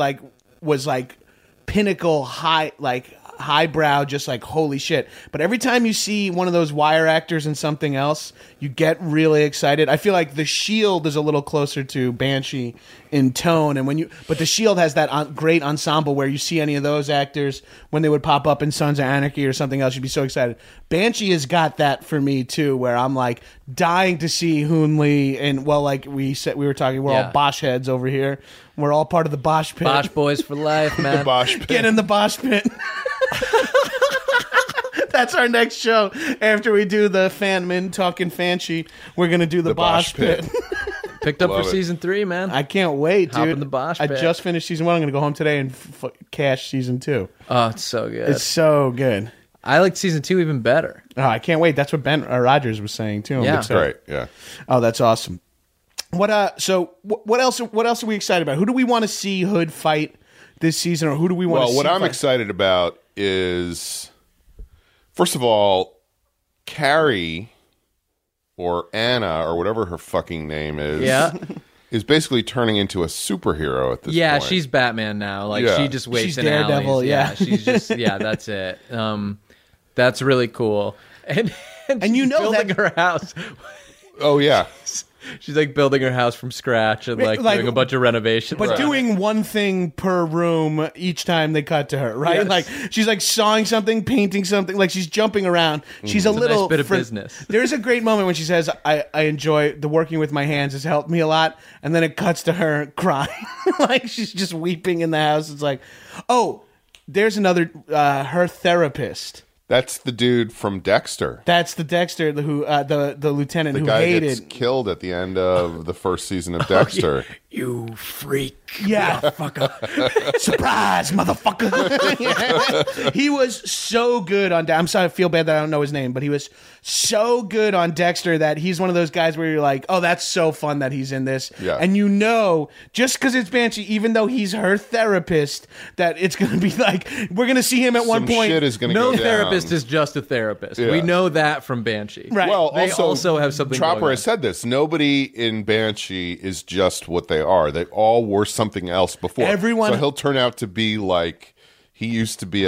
was pinnacle high highbrow, just like holy shit. But every time you see one of those Wire actors in something else, you get really excited. I feel like The Shield is a little closer to Banshee in tone, and but The Shield has that great ensemble where you see any of those actors when they would pop up in Sons of Anarchy or something else, you'd be so excited. Banshee has got that for me too, where I'm like dying to see Hoon Lee, and well, like we were talking, we're Yeah. all Bosch heads over here. We're all part of the Bosch pit. Bosch boys for life, man. Bosch pit. Get in the Bosch pit. That's our next show. After we do the Fan Min talking Fanchi, we're gonna do the Bosch Bosch pit. pit. Picked up Love for it. season 3, man. I can't wait, Hop dude. in the Bosch I pit. just finished season 1. I'm going to go home today and cash season 2. Oh, it's so good. It's so good. I liked season 2 even better. Oh, I can't wait. That's what Ben Rogers was saying too. I'm Yeah. excited. Great. Yeah. Oh, that's awesome. What what else are we excited about? Who do we want to see Hood fight this season, or who do we want to Well, see what I'm fight? excited about is, first of all, Carrie or Anna or whatever her fucking name is. Yeah. Is basically turning into a superhero at this Yeah, point. she's Batman now. Like, Yeah. she just waits She's in Daredevil, alleys. yeah. She's just, that's it. That's really cool. And you she's know building that- her house. Oh yeah. She's like building her house from scratch and like doing a bunch of renovations. But doing one thing per room each time they cut to her, right? Yes. Like she's like sawing something, painting something, like she's jumping around. She's a It's a little nice bit of business. There's a great moment when she says, I enjoy the working with my hands has helped me a lot, and then it cuts to her crying. Like she's just weeping in the house. It's like, oh, there's another her therapist. That's the dude from Dexter. That's the Dexter who the lieutenant The who guy hated. gets killed at the end of the first season of Dexter. You freak. Yeah, surprise, motherfucker! Yeah. He was so good on. I'm sorry, I feel bad that I don't know his name, but he was so good on Dexter that he's one of those guys where you're like, oh, that's so fun that he's in this. Yeah. And you know, just because it's Banshee, even though he's her therapist, that it's going to be like we're going to see him at one Some point. shit is going to No go down. therapist is just a therapist. Yeah. We know that from Banshee. Right. Well, They also have something Chopper going has on. said this. Nobody in Banshee is just what they are. They all were something else before. Everyone- So he'll turn out to be like he used to be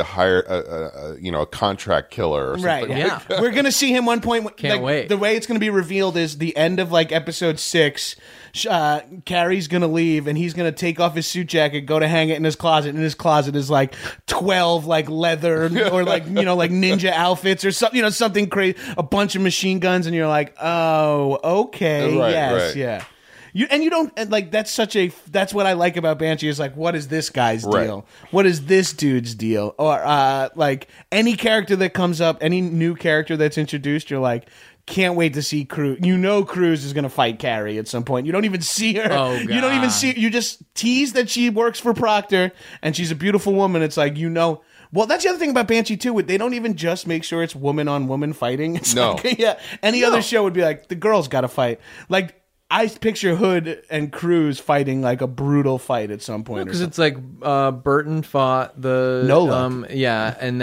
a contract killer or something. Right. Yeah. We're gonna see him one point. Can't wait. The way it's gonna be revealed is the end of like episode 6. Carrie's gonna leave, and he's gonna take off his suit jacket, go to hang it in his closet. And his closet is like 12 like leather or like like ninja outfits or something. Something crazy. A bunch of machine guns, and you're like, oh, okay, Right, yes, right. yeah. You don't and, like that's what I like about Banshee is like, what is this guy's Right. deal? What is this dude's deal? Or like any character that comes up, any new character that's introduced, you're like, can't wait to see Cruz. Cruz is going to fight Carrie at some point. You don't even see her. Oh, You don't even God. see. You just tease that she works for Proctor and she's a beautiful woman. It's like Well, that's the other thing about Banshee too. They don't even just make sure it's woman on woman fighting. It's No. like, yeah. Any other show would be like the girl's got to fight. Like I picture Hood and Cruz fighting like a brutal fight at some point. Because it's like Burton fought the Nola. and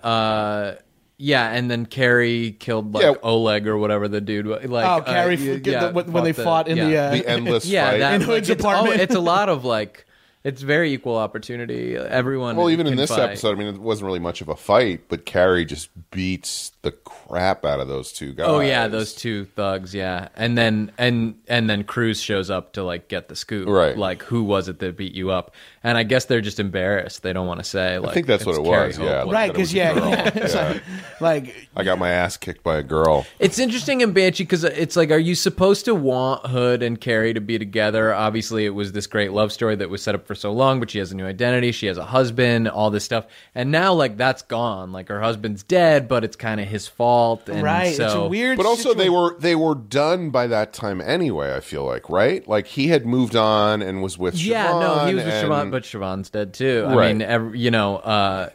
then Carrie killed like Yeah. Oleg or whatever the dude was. Like Carrie when they fought in the The endless fight. that, In Hood's apartment. It's a lot of like, it's very equal opportunity. Everyone. Well, even in can this fight. episode, I mean, it wasn't really much of a fight, but Carrie just beats the crap out of those two guys. Oh yeah, those two thugs. Yeah, and then Cruz shows up to like get the scoop. Right. Like, who was it that beat you up? And I guess they're just embarrassed. They don't want to say. Like, I think that's what it's it Carrie was. Yeah, Hope. right that it was because a girl. it's Yeah. like I got my ass kicked by a girl. It's interesting in Banshee because it's like, are you supposed to want Hood and Carrie to be together? Obviously, it was this great love story that was set up for so long, but she has a new identity. She has a husband, all this stuff. And now, like, that's gone. Like, her husband's dead, but it's kind of his fault. And right. so, It's a weird. But also, situation. they were done by that time anyway. I feel like, right? Like he had moved on and was with Siobhan. Yeah, no, he was with and- Siobhan, but Siobhan's dead too. I Right. mean,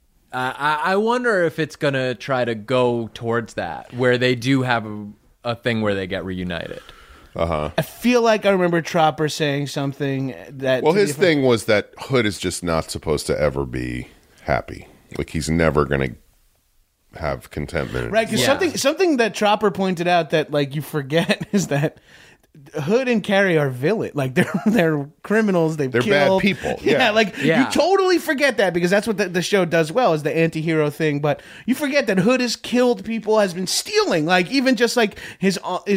I wonder if it's gonna try to go towards that, where they do have a thing where they get reunited. I feel like I remember Tropper saying something that. Well, his thing was that Hood is just not supposed to ever be happy. Like he's never going to have contentment. Right, because Yeah. something that Tropper pointed out that like you forget is that Hood and Carrie are villain. Like they're criminals. They're bad people, yeah. Yeah. You totally forget that because that's what the show does well is the anti-hero thing. But you forget that Hood has killed people, has been stealing. Like even just like his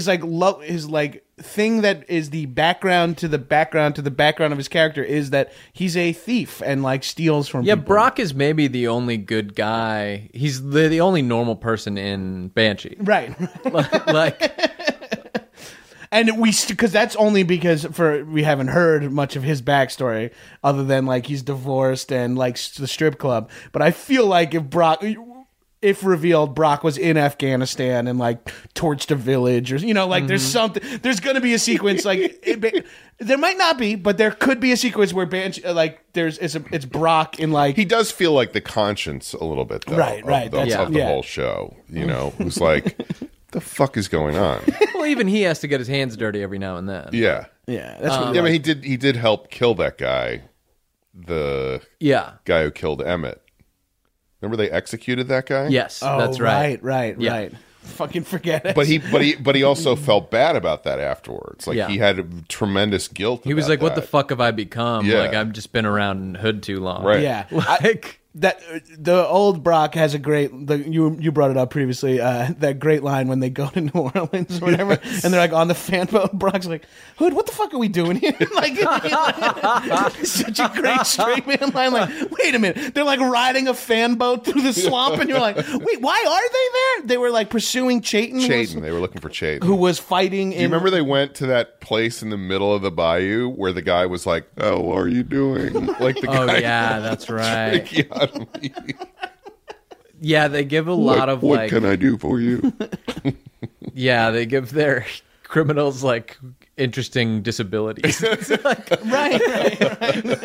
thing that is the background to the background to the background of his character is that he's a thief and like steals from Yeah, people. Brock is maybe the only good guy. He's the only normal person in Banshee. Right. Like, And because that's only because we haven't heard much of his backstory other than like he's divorced and like the strip club. But I feel like if Brock, if revealed, Brock was in Afghanistan and like torched a village, or there's something. There's going to be a sequence there might not be, but there could be a sequence where Banshee it's Brock in like He does feel like the conscience a little bit, though, Right. of the whole show. Who's like, the fuck is going on? Well, even he has to get his hands dirty every now and then. Yeah, that's what I mean, he did help kill that guy, the guy who killed Emmett. Remember they executed that guy? Yes, that's right. Right. Fucking forget it. But he also felt bad about that afterwards. Like he had tremendous guilt. He was like, "What the that. fuck have I become? Yeah. Like I've just been around hood too long." Right. Yeah. Like That the old Brock has a great. You brought it up previously. That great line when they go to New Orleans or whatever, and they're like on the fan boat. Brock's like, "Hood, what the fuck are we doing here?" Like, such a great straight man line. Like, wait a minute, they're like riding a fan boat through the swamp, and you're like, "Wait, why are they there?" They were like pursuing Chayton. They were looking for Chayton, who was fighting. Do you remember they went to that place in the middle of the bayou where the guy was like, "How are you doing?" Like the guy. Oh yeah, that's right. Like, Yeah, they give a lot of what like. can I do for you? Yeah, they give their criminals like interesting disabilities. right.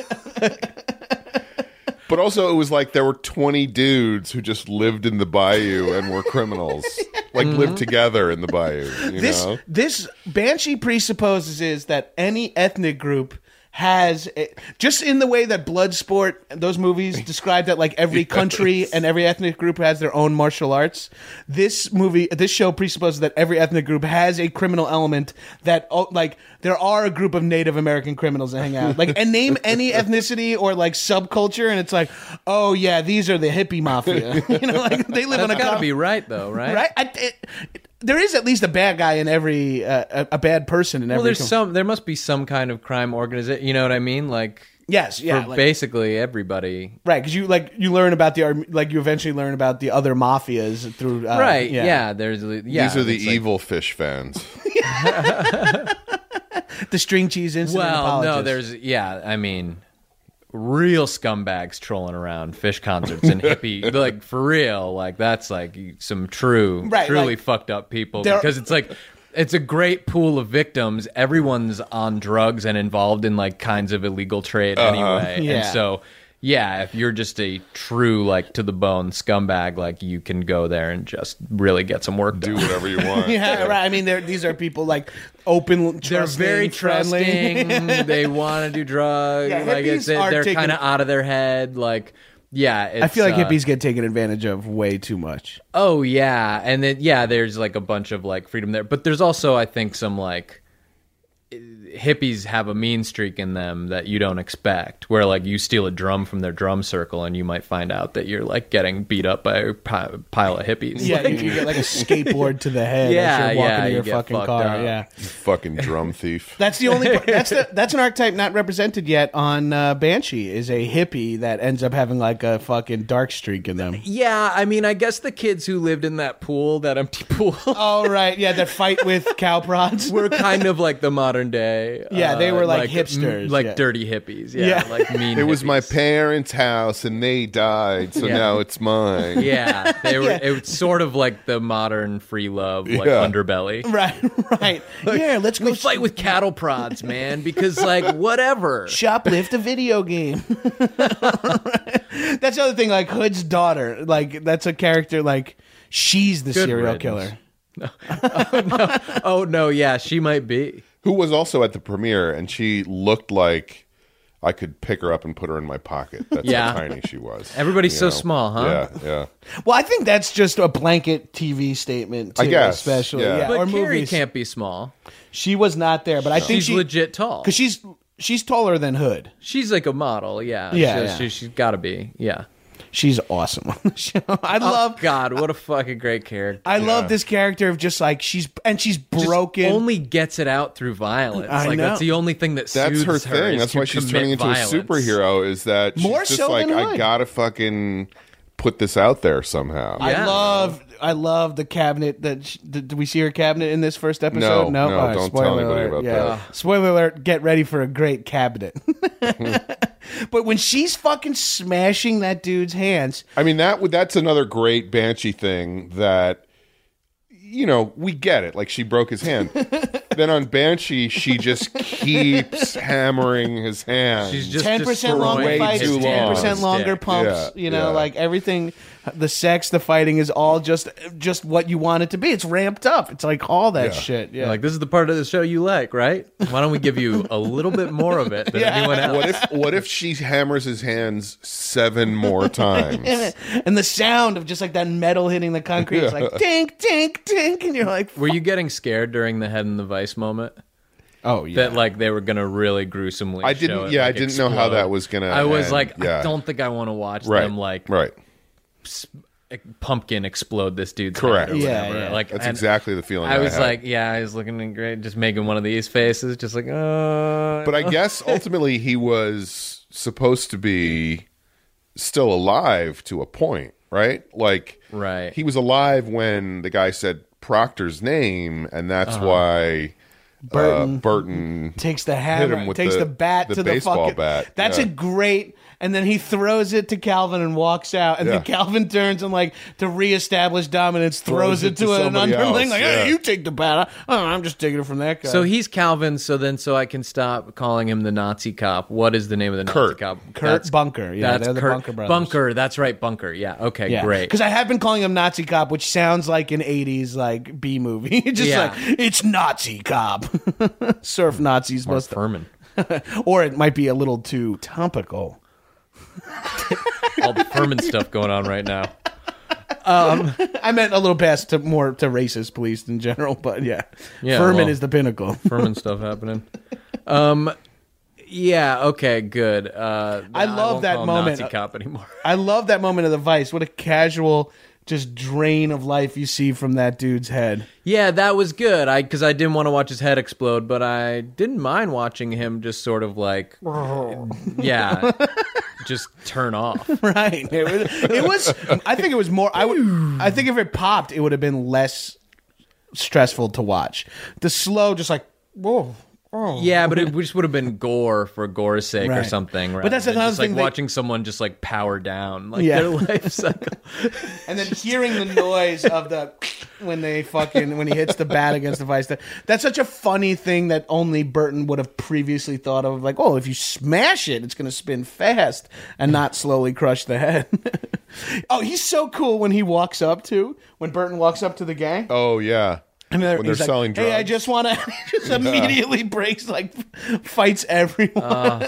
But also, it was like there were 20 dudes who just lived in the bayou and were criminals, like lived together in the bayou. This Banshee presupposes is that any ethnic group has just in the way that Bloodsport, those movies describe that like every country and every ethnic group has their own martial arts. This show presupposes that every ethnic group has a criminal element that like there are a group of Native American criminals that hang out. Like, and name any ethnicity or like subculture, and it's like, oh yeah, these are the hippie mafia. Like they live on a. That's gotta be right though, right? Right. There is at least a bad guy in every a bad person in every. Well, there must be some kind of crime organization. You know what I mean? Like yes, yeah, for basically everybody, right? Because you learn about you eventually learn about the other mafias through right? Yeah. These are the evil fish fans. The string cheese incident. Well, no, apologists. I mean, real scumbags trolling around fish concerts and hippie, like for real, like that's like some truly like, fucked up people because it's like it's a great pool of victims. Everyone's on drugs and involved in like kinds of illegal trade anyway, Yeah. and so. Yeah, if you're just a true, like, to the bone scumbag, like, you can go there and just really get some work done. Do whatever you want. Yeah, right. I mean, these are people like open, They're very friendly. trusting. They want to do drugs. Yeah, like they're kind of out of their head. Like, yeah. I feel like hippies get taken advantage of way too much. Oh yeah, and then there's like a bunch of like freedom there, but there's also I think some like hippies have a mean streak in them that you don't expect, where like you steal a drum from their drum circle and you might find out that you're like getting beat up by a pile of hippies. Yeah, like, you get like a skateboard to the head. Yeah, as you're walking to you your get fucking fucked car. up. Yeah, You fucking drum thief. that's the only. That's an archetype not represented yet on Banshee. Is a hippie that ends up having like a fucking dark streak in them. yeah, I mean, I guess the kids who lived in that empty pool, Oh right, yeah, that fight with cow prods. were kind of like the modern day. Yeah, they were like hipsters, like yeah. dirty hippies. Yeah. Like mean. It was my hippies. parents' house and they died, so Yeah. now it's mine. Yeah, they were. Yeah. It was sort of like the modern free love, like Yeah. underbelly. Right. Yeah, let's go Go fight with cattle prods, man, because like whatever. shoplift a video game. That's the other thing. Like Hood's daughter, like that's a character. Like she's the Good serial riddance. killer. Oh no, yeah, she might be. Who was also at the premiere, and she looked like I could pick her up and put her in my pocket. That's Yeah. how tiny she was. Everybody's You so know? small, huh? Yeah. Well, I think that's just a blanket TV statement. Too, I guess, especially yeah. But or Carrie movies. can't be small. She was not there, but I think She's legit tall. because she's taller than Hood. She's like a model. Yeah. Yeah, She's got to be. Yeah. She's awesome on the show. I love. God, what a fucking great character. I love this character of just like she's Just broken. only gets it out through violence. I Like know. that's the only thing that That's soothes her thing. is That's to why she's commit turning into violence. a superhero. Is that More she's just so like, than I Hood. gotta fucking put this out there somehow. Yeah. I love the cabinet that. Did we see her cabinet in this first episode? No, All right, don't spoiler tell anybody alert. about Yeah. that. Spoiler alert! Get ready for a great cabinet. But when she's fucking smashing that dude's hands, I mean, that's another great Banshee thing that, we get it. Like, she broke his hand. Then on Banshee, she just keeps hammering his hand. She's just 10% longer way fights, too long. 10% longer Stick. pumps. Yeah. Like everything, the sex, the fighting is all just what you want it to be. It's ramped up. It's like all that Yeah. shit. Yeah. You're like, this is the part of the show you like, right? Why don't we give you a little bit more of it than anyone else? What if she hammers his hands 7 more times? And the sound of just like that metal hitting the concrete is like tink, tink, tink, and you're like, Were you getting scared during the Head in the Vice moment? oh yeah. That like they were gonna really gruesomely. I didn't. show it, Yeah, like, I didn't know how explode. that was gonna. I was end. like, yeah. I don't think I want to watch Right. them like Right. pumpkin explode this dude's Correct. head or Yeah, whatever. yeah. Like That's and exactly the feeling I was had. like, yeah, I was looking great, just making one of these faces, just like, oh. But I guess ultimately he was supposed to be still alive to a point, right? Like, Right. he was alive when the guy said Proctor's name, and that's Uh-huh. why Burton Burton takes the hit hammer, him with takes the bat the to the baseball fucking bat. That's Yeah. a great. And then he throws it to Calvin and walks out. And then Yeah. Calvin turns and, like, to reestablish dominance, throws it to an somebody underling. else, Like, yeah. hey, you take the bat. I'm just taking it from that guy. So he's Calvin. So I can stop calling him the Nazi cop. What is the name of the Nazi Kurt. cop? Kurt Bunker. Yeah, that's they're the Kurt Bunker brothers. Bunker. That's right, Bunker. Yeah. Okay. Yeah. Great. Because I have been calling him Nazi Cop, which sounds like an 80s like B movie. Just Yeah. like, it's Nazi Cop. Surf Nazis Mark must Furman. Or it might be a little too topical. All the Furman stuff going on right now. I meant a little past to more to racist police in general, but yeah. Yeah, Furman well- is the pinnacle. Furman stuff happening. Yeah. Okay. Good. I love won't that call him moment. Nazi cop anymore. I love that moment of the Vice. What a casual just drain of life you see from that dude's head. Yeah, that was good. Because I didn't want to watch his head explode, but I didn't mind watching him just sort of like, yeah, just turn off. Right. It was I think it was more I think if it popped, it would have been less stressful to watch. The slow just like, whoa. Oh. Yeah, but it just would have been gore for gore's sake or Right. something. But that's rather than another just, thing like they- watching someone just like power down like Yeah. their life cycle. And then hearing the noise of the when he hits the bat against the Vice. That's such a funny thing that only Burton would have previously thought of. Like, oh, if you smash it, it's going to spin fast and not slowly crush the head. Oh, he's so cool when Burton walks up to the gang. Oh yeah. And when they're he's like, selling drugs. hey, I just want to. Just immediately breaks, like, fights everyone.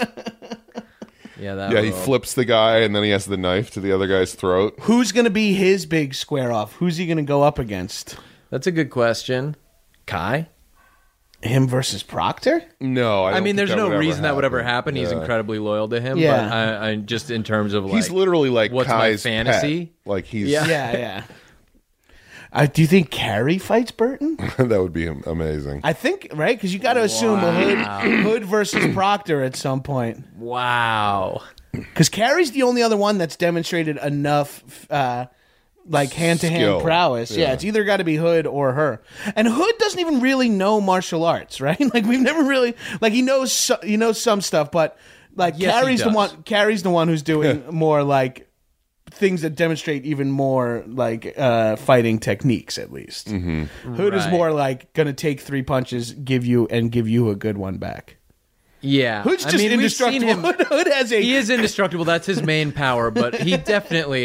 Yeah, that. Yeah, he ruled. flips the guy, and then he has the knife to the other guy's throat. Who's going to be his big square off? Who's he going to go up against? That's a good question. Kai? Him versus Proctor? No, I mean, don't there's think no would ever reason that would ever happen. He's Yeah. incredibly loyal to him. Yeah. But I just in terms of like, He's literally like what's Kai's my fantasy? pet. Like he's Yeah. Yeah. Do you think Carrie fights Burton? that would be amazing. I think, right? Because you got to assume Hood versus Proctor at some point. Wow. Because Carrie's the only other one that's demonstrated enough, like hand-to-hand Skill. prowess. Yeah, Yeah. it's either got to be Hood or her. And Hood doesn't even really know martial arts, right? Like we've never really like he knows some stuff, but like Yes, he Carrie's the does. one. Carrie's the one who's doing more like things that demonstrate even more like fighting techniques, at least. Mm-hmm. Hood is Right. more like gonna take 3 punches, give you a good one back. Yeah. Hood's just we've seen indestructible. him. Hood has a He is indestructible. That's his main power, but he definitely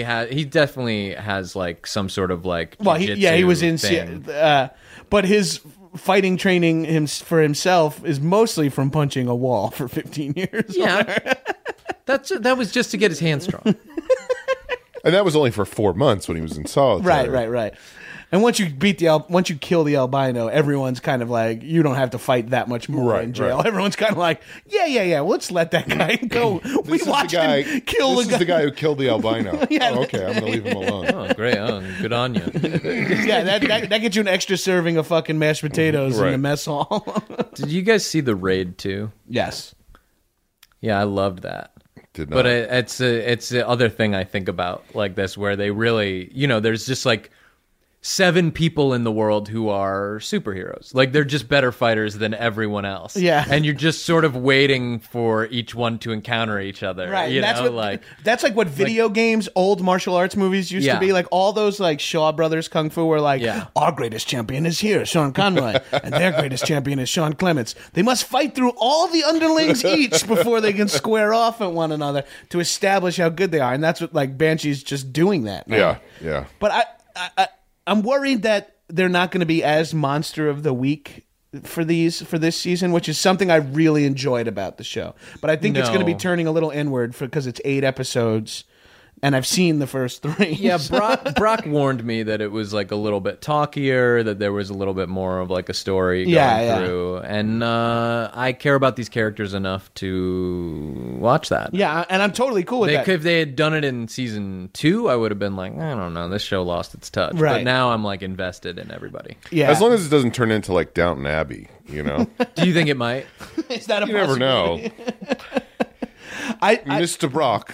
has like some sort of like he was in thing. but his fighting training for himself is mostly from punching a wall for 15 years. Yeah. That was just to get his hands strong. And that was only for 4 months when he was in solitary. Right. And once you kill the albino, everyone's kind of like, you don't have to fight that much more Right, in jail. right. Everyone's kind of like, yeah. Well, let's let that guy go. We watched him kill this the is the guy who killed the albino. Yeah. Oh, okay, I'm going to leave him alone. Oh, great. Oh, good on you. Yeah, that gets you an extra serving of fucking mashed potatoes in Right. the mess hall. Did you guys see The Raid 2? Yes. Yeah, I loved that. Did not. But it's the other thing I think about like this, where they really, there's just like 7 people in the world who are superheroes. Like, they're just better fighters than everyone else. Yeah. And you're just sort of waiting for each one to encounter each other. Right. You That's know, that's like what video games, old martial arts movies used to Yeah. be. Like all those like Shaw Brothers Kung Fu were like, Yeah. our greatest champion is here, Sean Conroy, and their greatest champion is Sean Clements. They must fight through all the underlings each before they can square off at one another to establish how good they are. And that's what like Banshee's just doing that. now. Yeah. But I'm worried that they're not going to be as monster of the week for this season, which is something I really enjoyed about the show. But I think it's going to be No. turning a little inward because it's 8 episodes, and I've seen the first 3. Yeah, Brock warned me that it was like a little bit talkier, that there was a little bit more of like a story going through, and I care about these characters enough to watch that. Yeah, and I'm totally cool with that. If they had done it in season 2, I would have been like, I don't know, this show lost its touch. Right. But now I'm like invested in everybody. Yeah, As long as it doesn't turn into like Downton Abbey, you know? Do you think it might? is that a You never possibility? know. I Mr. Brock.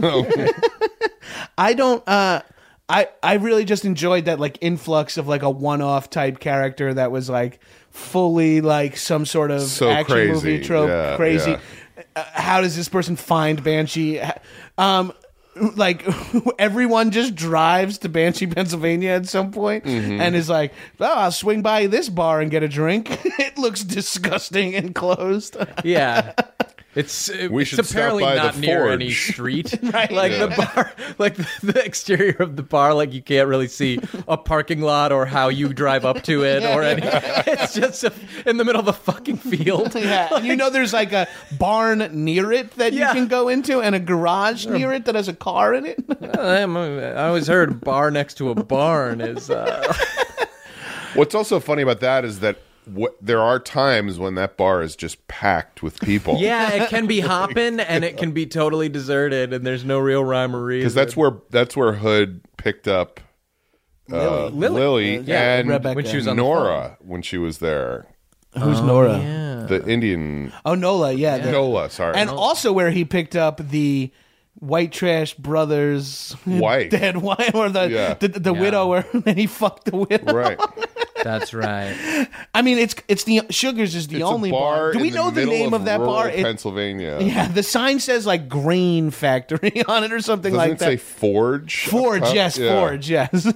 I don't. I really just enjoyed that like influx of like a one-off type character that was like fully like some sort of So action crazy. movie trope. Yeah, crazy. yeah. How does this person find Banshee? Like everyone just drives to Banshee, Pennsylvania at some point and is like, "Oh, I'll swing by this bar and get a drink." It looks disgusting and closed. Yeah. We It's should stop apparently by the not near Forge. any street. Right. Like Yeah. the bar, like the exterior of the bar, like you can't really see a parking lot or how you drive up to it or any. It's just in the middle of a fucking field. Yeah, and you know there's like a barn near it that Yeah. you can go into, and a garage near it that has a car in it. I always heard a bar next to a barn is. What's also funny about that is that there are times when that bar is just packed with people. Yeah, it can be hopping and it can be totally deserted, and there's no real rhyme or reason. Because that's where Hood picked up Lily yeah, and Rebecca. when she was on the Nora when she was there. Who's Nora? Yeah. The Indian Oh, Nola. Yeah, Nola, sorry. and also where he picked up the White Trash Brothers Wife. dead wife, or the Yeah. the widower, and he fucked the widow. Right. That's right. I mean, it's the Sugars is the It's only a bar. Do we in know the middle name of that rural bar? Pennsylvania. Yeah, the sign says like Grain Factory on it or something Doesn't like it that. say Forge? up Forge, top? yes, Yeah. Forge, yes.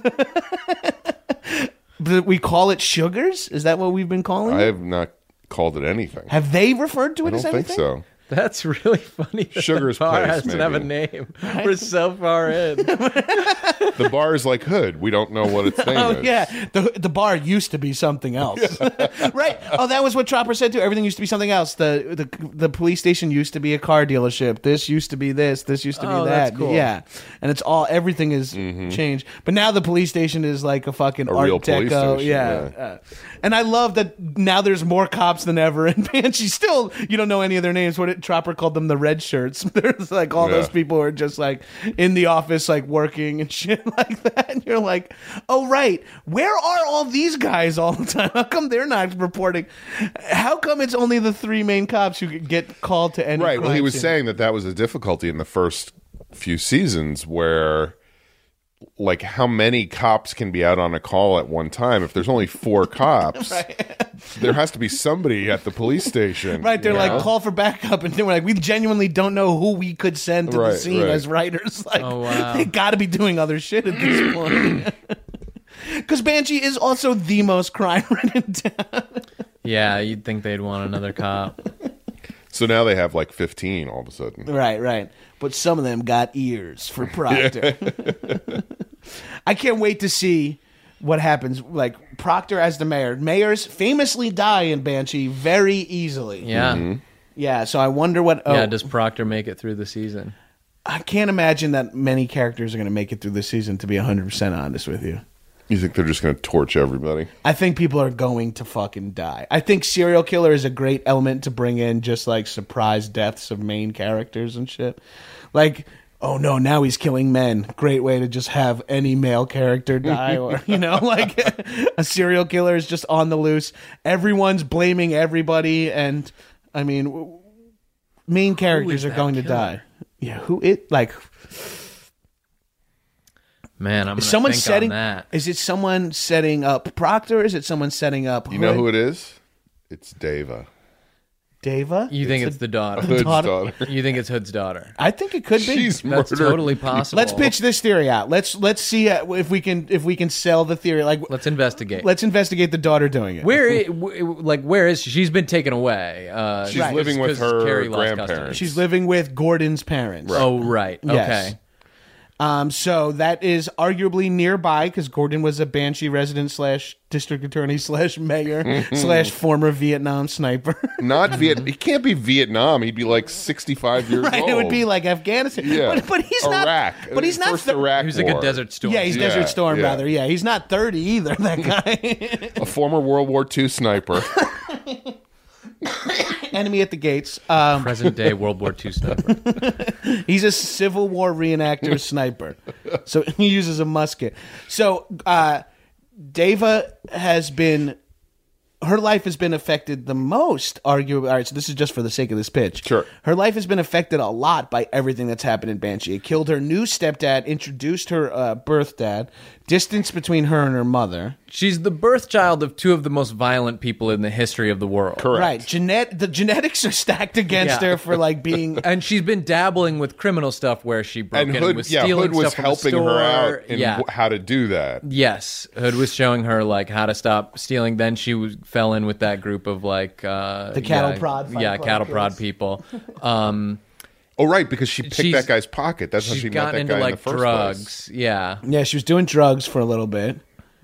But we call it Sugars? Is that what we've been calling I it? have not called it anything. Have they referred to it I don't as think anything? so. That's really funny. That Sugar's the bar Place, has to have a maybe. name. We're so far in. The bar is like Hood. We don't know what its name Oh is. yeah, the bar used to be something else, right? Oh, that was what Tropper said too. Everything used to be something else. The police station used to be a car dealership. This used to be this. This used to be Oh, that. that's cool. Yeah, and it's all everything is changed. But now the police station is like a fucking Art real police Deco. station, Yeah, yeah. And I love that now there's more cops than ever. And Banshee still, you don't know any of their names. What Tropper called them, the red shirts. There's like all those Yeah. people who are just like in the office, like working and shit like that. And you're like, oh, right. Where are all these guys all the time? How come they're not reporting? How come it's only the 3 main cops who get called to any Right. Well, he crime was scene? saying that was a difficulty in the first few seasons where, like, how many cops can be out on a call at one time? If there's only 4 cops, there has to be somebody at the police station. Right, they're you like, know? call for backup, and they're like, we genuinely don't know who we could send to the Right, scene right. as writers. Like, Oh, wow. they got to be doing other shit at this point. Because Banshee is also the most crime-ridden town. Yeah, you'd think they'd want another cop. So now they have like 15 all of a sudden. Right. But some of them got ears for Proctor. I can't wait to see what happens. Like, Proctor as the mayor. Mayors famously die in Banshee very easily. Yeah. Yeah, so I wonder what... Oh, Yeah, does Proctor make it through the season? I can't imagine that many characters are going to make it through this season, to be 100% honest with you. You think they're just going to torch everybody? I think people are going to fucking die. I think serial killer is a great element to bring in, just like surprise deaths of main characters and shit. Like, oh no, now he's killing men. Great way to just have any male character die, or, you know, like a serial killer is just on the loose. Everyone's blaming everybody, and I mean, main characters are that going to killer? die. Yeah, who it like? Man, I'm Is gonna someone think setting? on that. Is it someone setting up Proctor? Or is it someone setting up? You know who it is? It's Deva. Deva? You think it's the daughter? Hood's daughter. daughter. You think it's Hood's daughter? I think it could be. She's That's murdered. totally possible. Let's pitch this theory out. Let's see if we can sell the theory. Like, Let's investigate. let's investigate the daughter doing it. Where is she? She's been taken away. She's Right. living with 'Cause her Carrie lost grandparents. custody. She's living with Gordon's parents. Oh, right. Yes. Okay. So that is arguably nearby because Gordon was a Banshee resident / district attorney / mayor / former Vietnam sniper. Not Viet. He can't be Vietnam. He'd be like 65 years Right, old. it would be like Afghanistan. Yeah. But he's Iraq. not. But he's not. First Iraq He was like a War. Desert Storm. Yeah, he's Yeah, Desert Storm yeah. rather. Yeah, he's not 30 either. That guy. A former World War II sniper. Enemy at the gates. Present day World War II sniper. He's a Civil War reenactor sniper. So he uses a musket. So Deva has been, her life has been affected the most, arguably. All right, so this is just for the sake of this pitch. Sure. Her life has been affected a lot by everything that's happened in Banshee. It killed her new stepdad, introduced her birth dad, distance between her and her mother. She's the birth child of two of the most violent people in the history of the world. Correct. Right. The genetics are stacked against Yeah. her for like being... And she's been dabbling with criminal stuff where she broke And in Hood, was yeah, stealing Hood was stuff from the helping store. her out in Yeah. how to do that. Yes, Hood was showing her like how to stop stealing. Then she fell in with that group of like the cattle prod Fight Club cattle prod kids. people. Oh, right, because she picked She's- that guy's pocket. That's how She's she met gotten that into guy in the like first drugs. place. Yeah, Yeah, she was doing drugs for a little bit.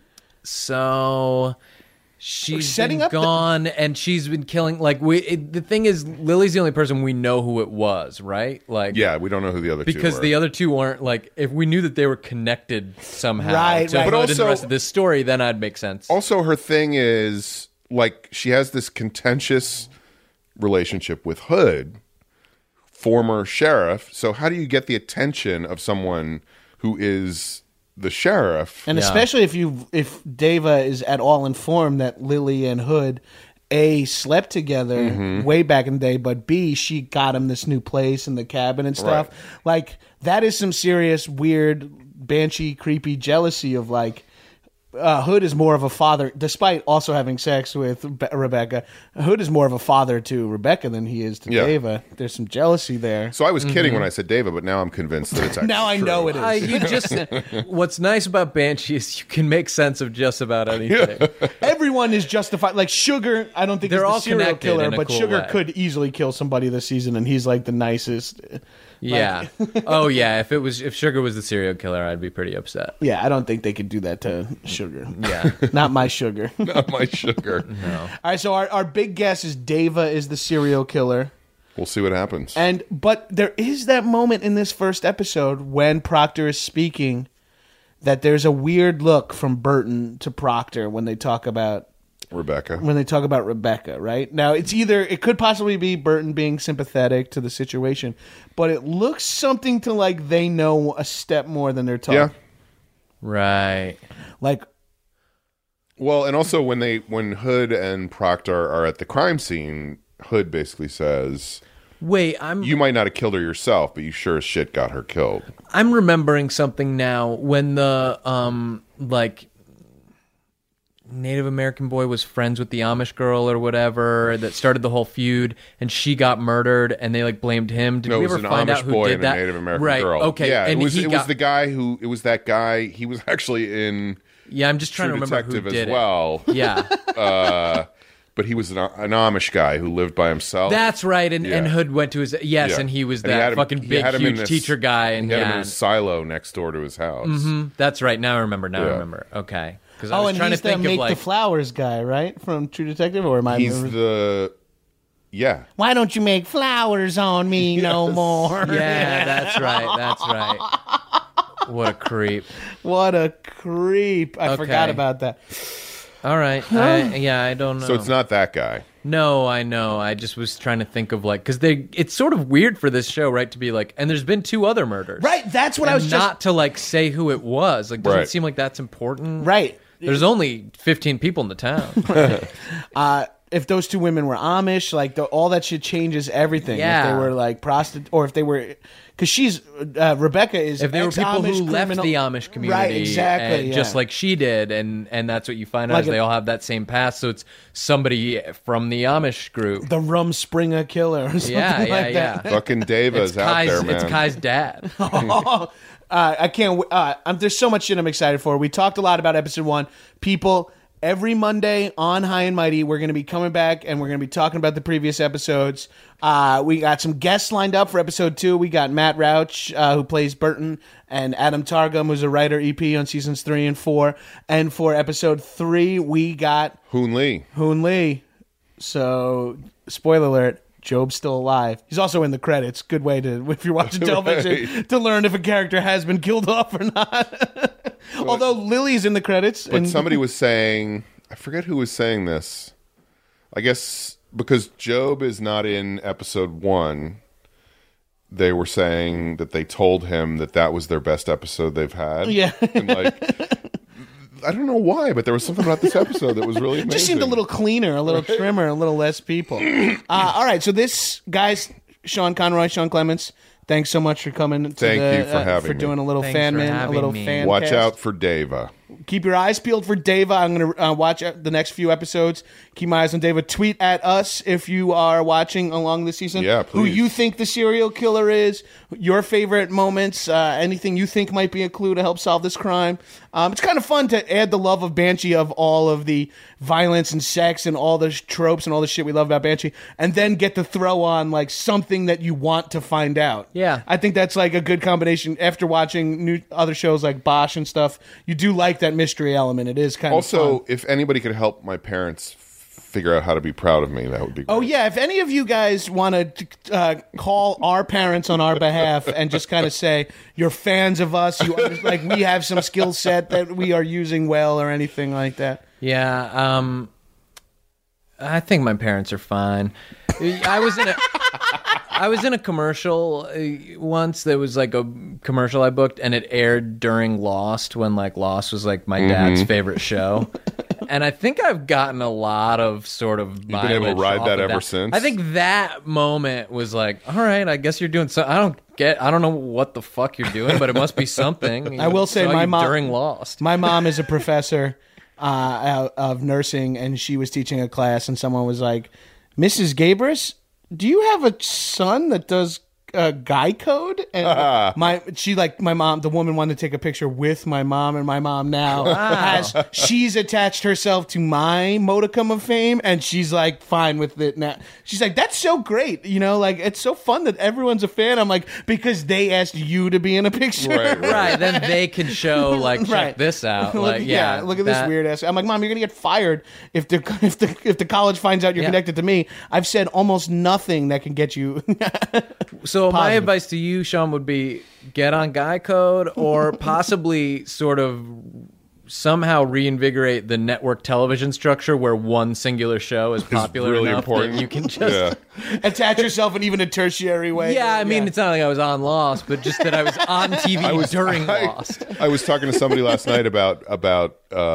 so she's Setting been up the- gone, and she's been killing. Like the thing is, Lily's the only person we know who it was, right? Like Yeah, we don't know who the other two because were. the other two weren't like if we knew that they were connected somehow Right, to right. Hood But and the also- rest of this story, then I'd make sense. Also, her thing is, like, she has this contentious relationship with Hood, former sheriff. So how do you get the attention of someone who is the sheriff? And Yeah. especially if Deva is at all informed that Lily and Hood A slept together way back in the day, but B she got him this new place in the cabin and stuff. Right. Like that is some serious weird Banshee creepy jealousy of like Hood is more of a father, despite also having sex with Rebecca. Hood is more of a father to Rebecca than he is to Yeah. Deva. There's some jealousy there. So I was kidding when I said David, but now I'm convinced that it's actually Now I true. know it is. You just what's nice about Banshee is you can make sense of just about anything. Everyone is justified. Like Sugar, I don't think They're he's the all serial connected killer, in a but cool Sugar way. could easily kill somebody this season, and he's like the nicest. Yeah. Oh yeah. If Sugar was the serial killer, I'd be pretty upset. Yeah, I don't think they could do that to Sugar. Yeah. Not my Sugar. All Not my sugar. right, so our big guess is Deva is the serial killer. We'll see what happens. But there is that moment in this first episode when Proctor is speaking that there's a weird look from Burton to Proctor when they talk about Rebecca. Rebecca, right? Now, it could possibly be Burton being sympathetic to the situation, but it looks something to like they know a step more than they're talking. Yeah. Right. Like, Well, and also when Hood and Proctor are at the crime scene, Hood basically says, Wait, "You might not have killed her yourself, but you sure as shit got her killed." I'm remembering something now when the like Native American boy was friends with the Amish girl or whatever that started the whole feud, and she got murdered, and they like blamed him. Did No, we it was ever an find Amish out who boy did and that? a Native American right. girl. Okay. Yeah, and it was he got, the guy who it was that guy. He was actually in Yeah, I'm just trying True to remember who Detective did as well. it. Yeah. But he was an Amish guy who lived by himself. That's right, and Yeah. Hood went to his Yeah. and he was And he that had him- fucking he big, had him in huge this- teacher guy, and He had him in yeah, a silo next door to his house. that's right. Now I remember. Now I Yeah. remember. Okay, because I oh, was and trying to he's the think make of like the flowers guy, right? From True Detective, or am I? He's yeah. Why don't you make flowers on me no more? yeah, that's right. That's right. What a creep. What a creep! I Okay. forgot about that. All right. I don't know. So it's not that guy. No, I know. I just was trying to think of like because it's sort of weird for this show, right? To be like, and there's been 2 other murders, Right, that's what I And was not just to like say who it was. Like, doesn't Right. it seem like that's important? right. There's only 15 people in the town. if those two women were Amish, like all that shit changes everything. Yeah. If they were like or if they were, because she's Rebecca is If they were people ex-Amish who left criminal- the Amish community, right? Exactly, and just like she did, and that's what you find out Like is they all have that same past. So it's somebody from the Amish group. the Rumspringa killer, or something like that. Fucking Deva's out there, man. It's Kai's dad. I can't. There's so much shit I'm excited for. We talked a lot about episode 1. People, every Monday on High and Mighty, we're going to be coming back and we're going to be talking about the previous episodes. We got some guests lined up for episode 2. We got Matt Rauch, who plays Burton, and Adam Targum, who's a writer EP on seasons 3 and 4. And for episode 3, we got Hoon Lee. So, spoiler alert. Job's still alive. He's also in the credits. Good way to, if you're watching television, to learn if a character has been killed off or not. Although Lily's in the credits. But somebody was saying, I forget who was saying this. I guess because Job is not in episode 1, they were saying that they told him that was their best episode they've had. Yeah. And I don't know why, but there was something about this episode that was really amazing. Just seemed a little cleaner, a little trimmer, a little less people. All right, so this, guys, Sean Conroy, Sean Clements, thanks so much for coming. Thank you for having for me. doing a little Thanks fan for min, a having little me. fan. Watch cast. out for Deva. Keep your eyes peeled for Deva. I'm going to watch the next few episodes. Keep my eyes on Deva. Tweet at us if you are watching along the season. Yeah, Who please. you think the serial killer is, your favorite moments, anything you think might be a clue to help solve this crime. It's kind of fun to add the love of Banshee, of all of the violence and sex and all the tropes and all the shit we love about Banshee, and then get to throw on like something that you want to find out. Yeah. I think that's like a good combination. After watching new other shows like Bosch and stuff, you do like that mystery element. It is kind of Also, fun. if anybody could help my parents figure out how to be proud of me, that would be great. Oh yeah, if any of you guys want to call our parents on our behalf and just kind of say you're fans of us, like we have some skill set that we are using well, or anything like that. Yeah, I think my parents are fine. I was in a commercial once. There was like a commercial I booked, and it aired during Lost, when like Lost was like my dad's favorite show. And I think I've gotten a lot of sort of. You've been able to ride that ever since? I think that moment was like, all right, I guess you're doing something. I don't know what the fuck you're doing, but it must be something. I will say Saw my you mom during Lost. My mom is a professor of nursing, and she was teaching a class, and someone was like, "Mrs. Gabris, do you have a son that does guy code?" And my mom, the woman, wanted to take a picture with my mom, and my mom now she's attached herself to my modicum of fame, and she's like fine with it now. She's like, "That's so great, like it's so fun that everyone's a fan." I'm like, because they asked you to be in a picture. Right, then they can show like, check Right. this out. Look, Like, yeah, look at this weird ass. I'm like, Mom, you're gonna get fired if the college finds out you're connected to me. I've said almost nothing that can get you. So my Positive. advice to you, Sean, would be get on Guy Code, or possibly sort of somehow reinvigorate the network television structure where one singular show is popular really enough important. that you can just Attach yourself in even a tertiary way. Yeah, I mean, it's not like I was on Lost, but just that I was on TV during Lost. I was talking to somebody last night about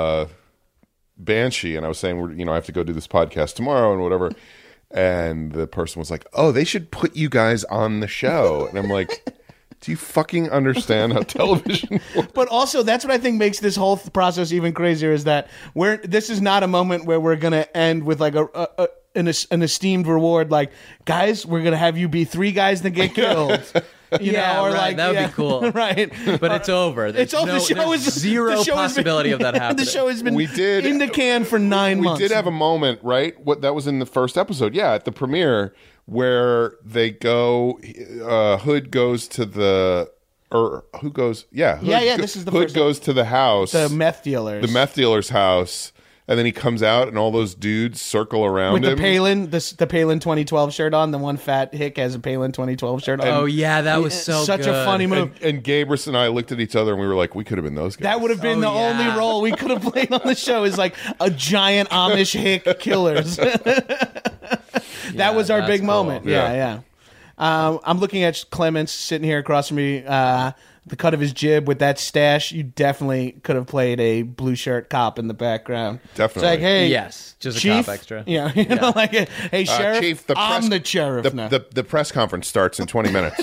Banshee, and I was saying, I have to go do this podcast tomorrow and whatever. And the person was like, "Oh, they should put you guys on the show." And I'm like, do you fucking understand how television works? But also, that's what I think makes this whole process even crazier, is that this is not a moment where we're gonna end with like an esteemed reward, like, guys, we're gonna have you be 3 guys that get killed. Yeah, or right, like that would be cool. Right. But it's over. It's over. The show there's is zero the show has been- possibility of that happening. The show has been We did- in the can for 9 months. We did have a moment, right? That was in the first episode, at the premiere, where they go. Hood goes to the, or who goes? Yeah, Hood, Yeah, this is the Hood first goes to the house, the meth dealers. the meth dealer's house, and then he comes out, and all those dudes circle around with him. the Palin, the Palin 2012 shirt on. The one fat hick has a Palin 2012 shirt on. Oh yeah, that was Such good. a funny move. And Gabrus and I looked at each other, and we were like, we could have been those guys. That would have been the yeah. only role we could have played on the show, is like a giant Amish hick killers. That was our that's big cool. moment. Yeah. Yeah. I'm looking at Clements sitting here across from me. The cut of his jib with that stash, you definitely could have played a blue shirt cop in the background. Definitely. It's like, hey, Yes, just a Chief, cop extra. Yeah, you know, like, hey, Sheriff, Chief, I'm the sheriff now. The press conference starts in 20 minutes.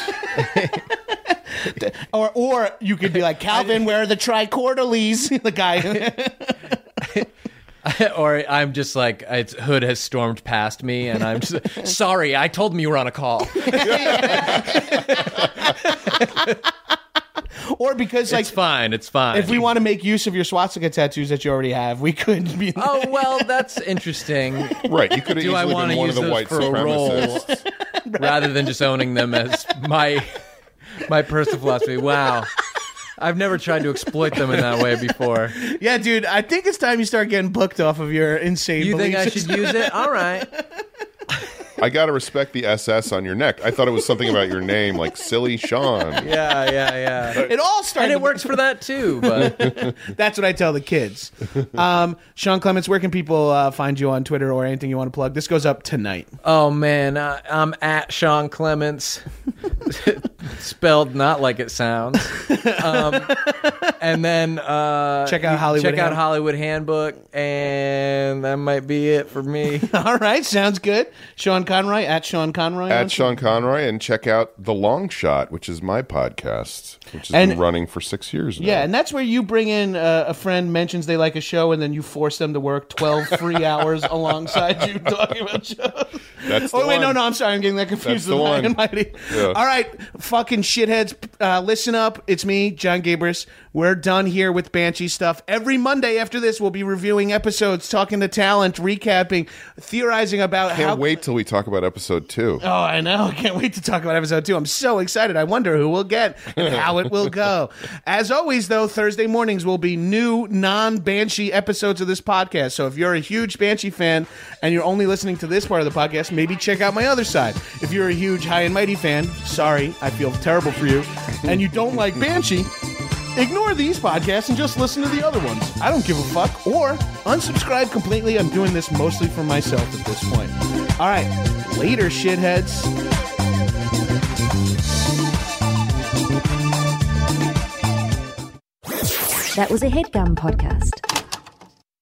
Or you could be like, Calvin, where are the tricorderlies? The guy. Or I'm just like, Hood has stormed past me, and I'm just sorry. I told him you were on a call. Or because, like, It's fine. It's fine. if we want to make use of your swastika tattoos that you already have, we could be. Oh well, that's interesting. Right. You could have Do I easily want been to one use of the those white for a role supremacists. rather than just owning them as my personal philosophy? Wow. I've never tried to exploit them in that way before. Yeah, dude, I think it's time you start getting booked off of your insane You think I beliefs. should use it? All right. I got to respect the SS on your neck. I thought it was something about your name, like Silly Sean. Yeah. It all started. And it works for that too, but That's what I tell the kids. Sean Clements, where can people find you on Twitter or anything you want to plug? This goes up tonight. oh man, I'm at Sean Clements, spelled not like it sounds. And then Check out Hollywood Handbook, and that might be it for me. All right, sounds good. Sean Conroy, at Sean Conroy. At Sean Conroy, and check out The Long Shot, which is my podcast, which has And- been running for 6 years now. Yeah, and that's where you bring in a friend mentions they like a show, and then you force them to work 12 free hours alongside you talking about shows. That's the Oh, wait, one. no, I'm sorry. I'm getting that confused That's the with High one. and Mighty. Yeah. All right, fucking shitheads, listen up. It's me, John Gabris. We're done here with Banshee stuff. Every Monday after this, we'll be reviewing episodes, talking to talent, recapping, theorizing about Can't how... wait till we talk about episode 2. Oh, I know. I can't wait to talk about episode 2. I'm so excited. I wonder who we'll get and how it will go. As always, though, Thursday mornings will be new non-Banshee episodes of this podcast. So if you're a huge Banshee fan and you're only listening to this part of the podcast, maybe check out my other side. If you're a huge High and Mighty fan, sorry, I feel terrible for you, and you don't like Banshee, ignore these podcasts and just listen to the other ones. I don't give a fuck. Or unsubscribe completely. I'm doing this mostly for myself at this point. All right. Later, shitheads. That was a HeadGum podcast.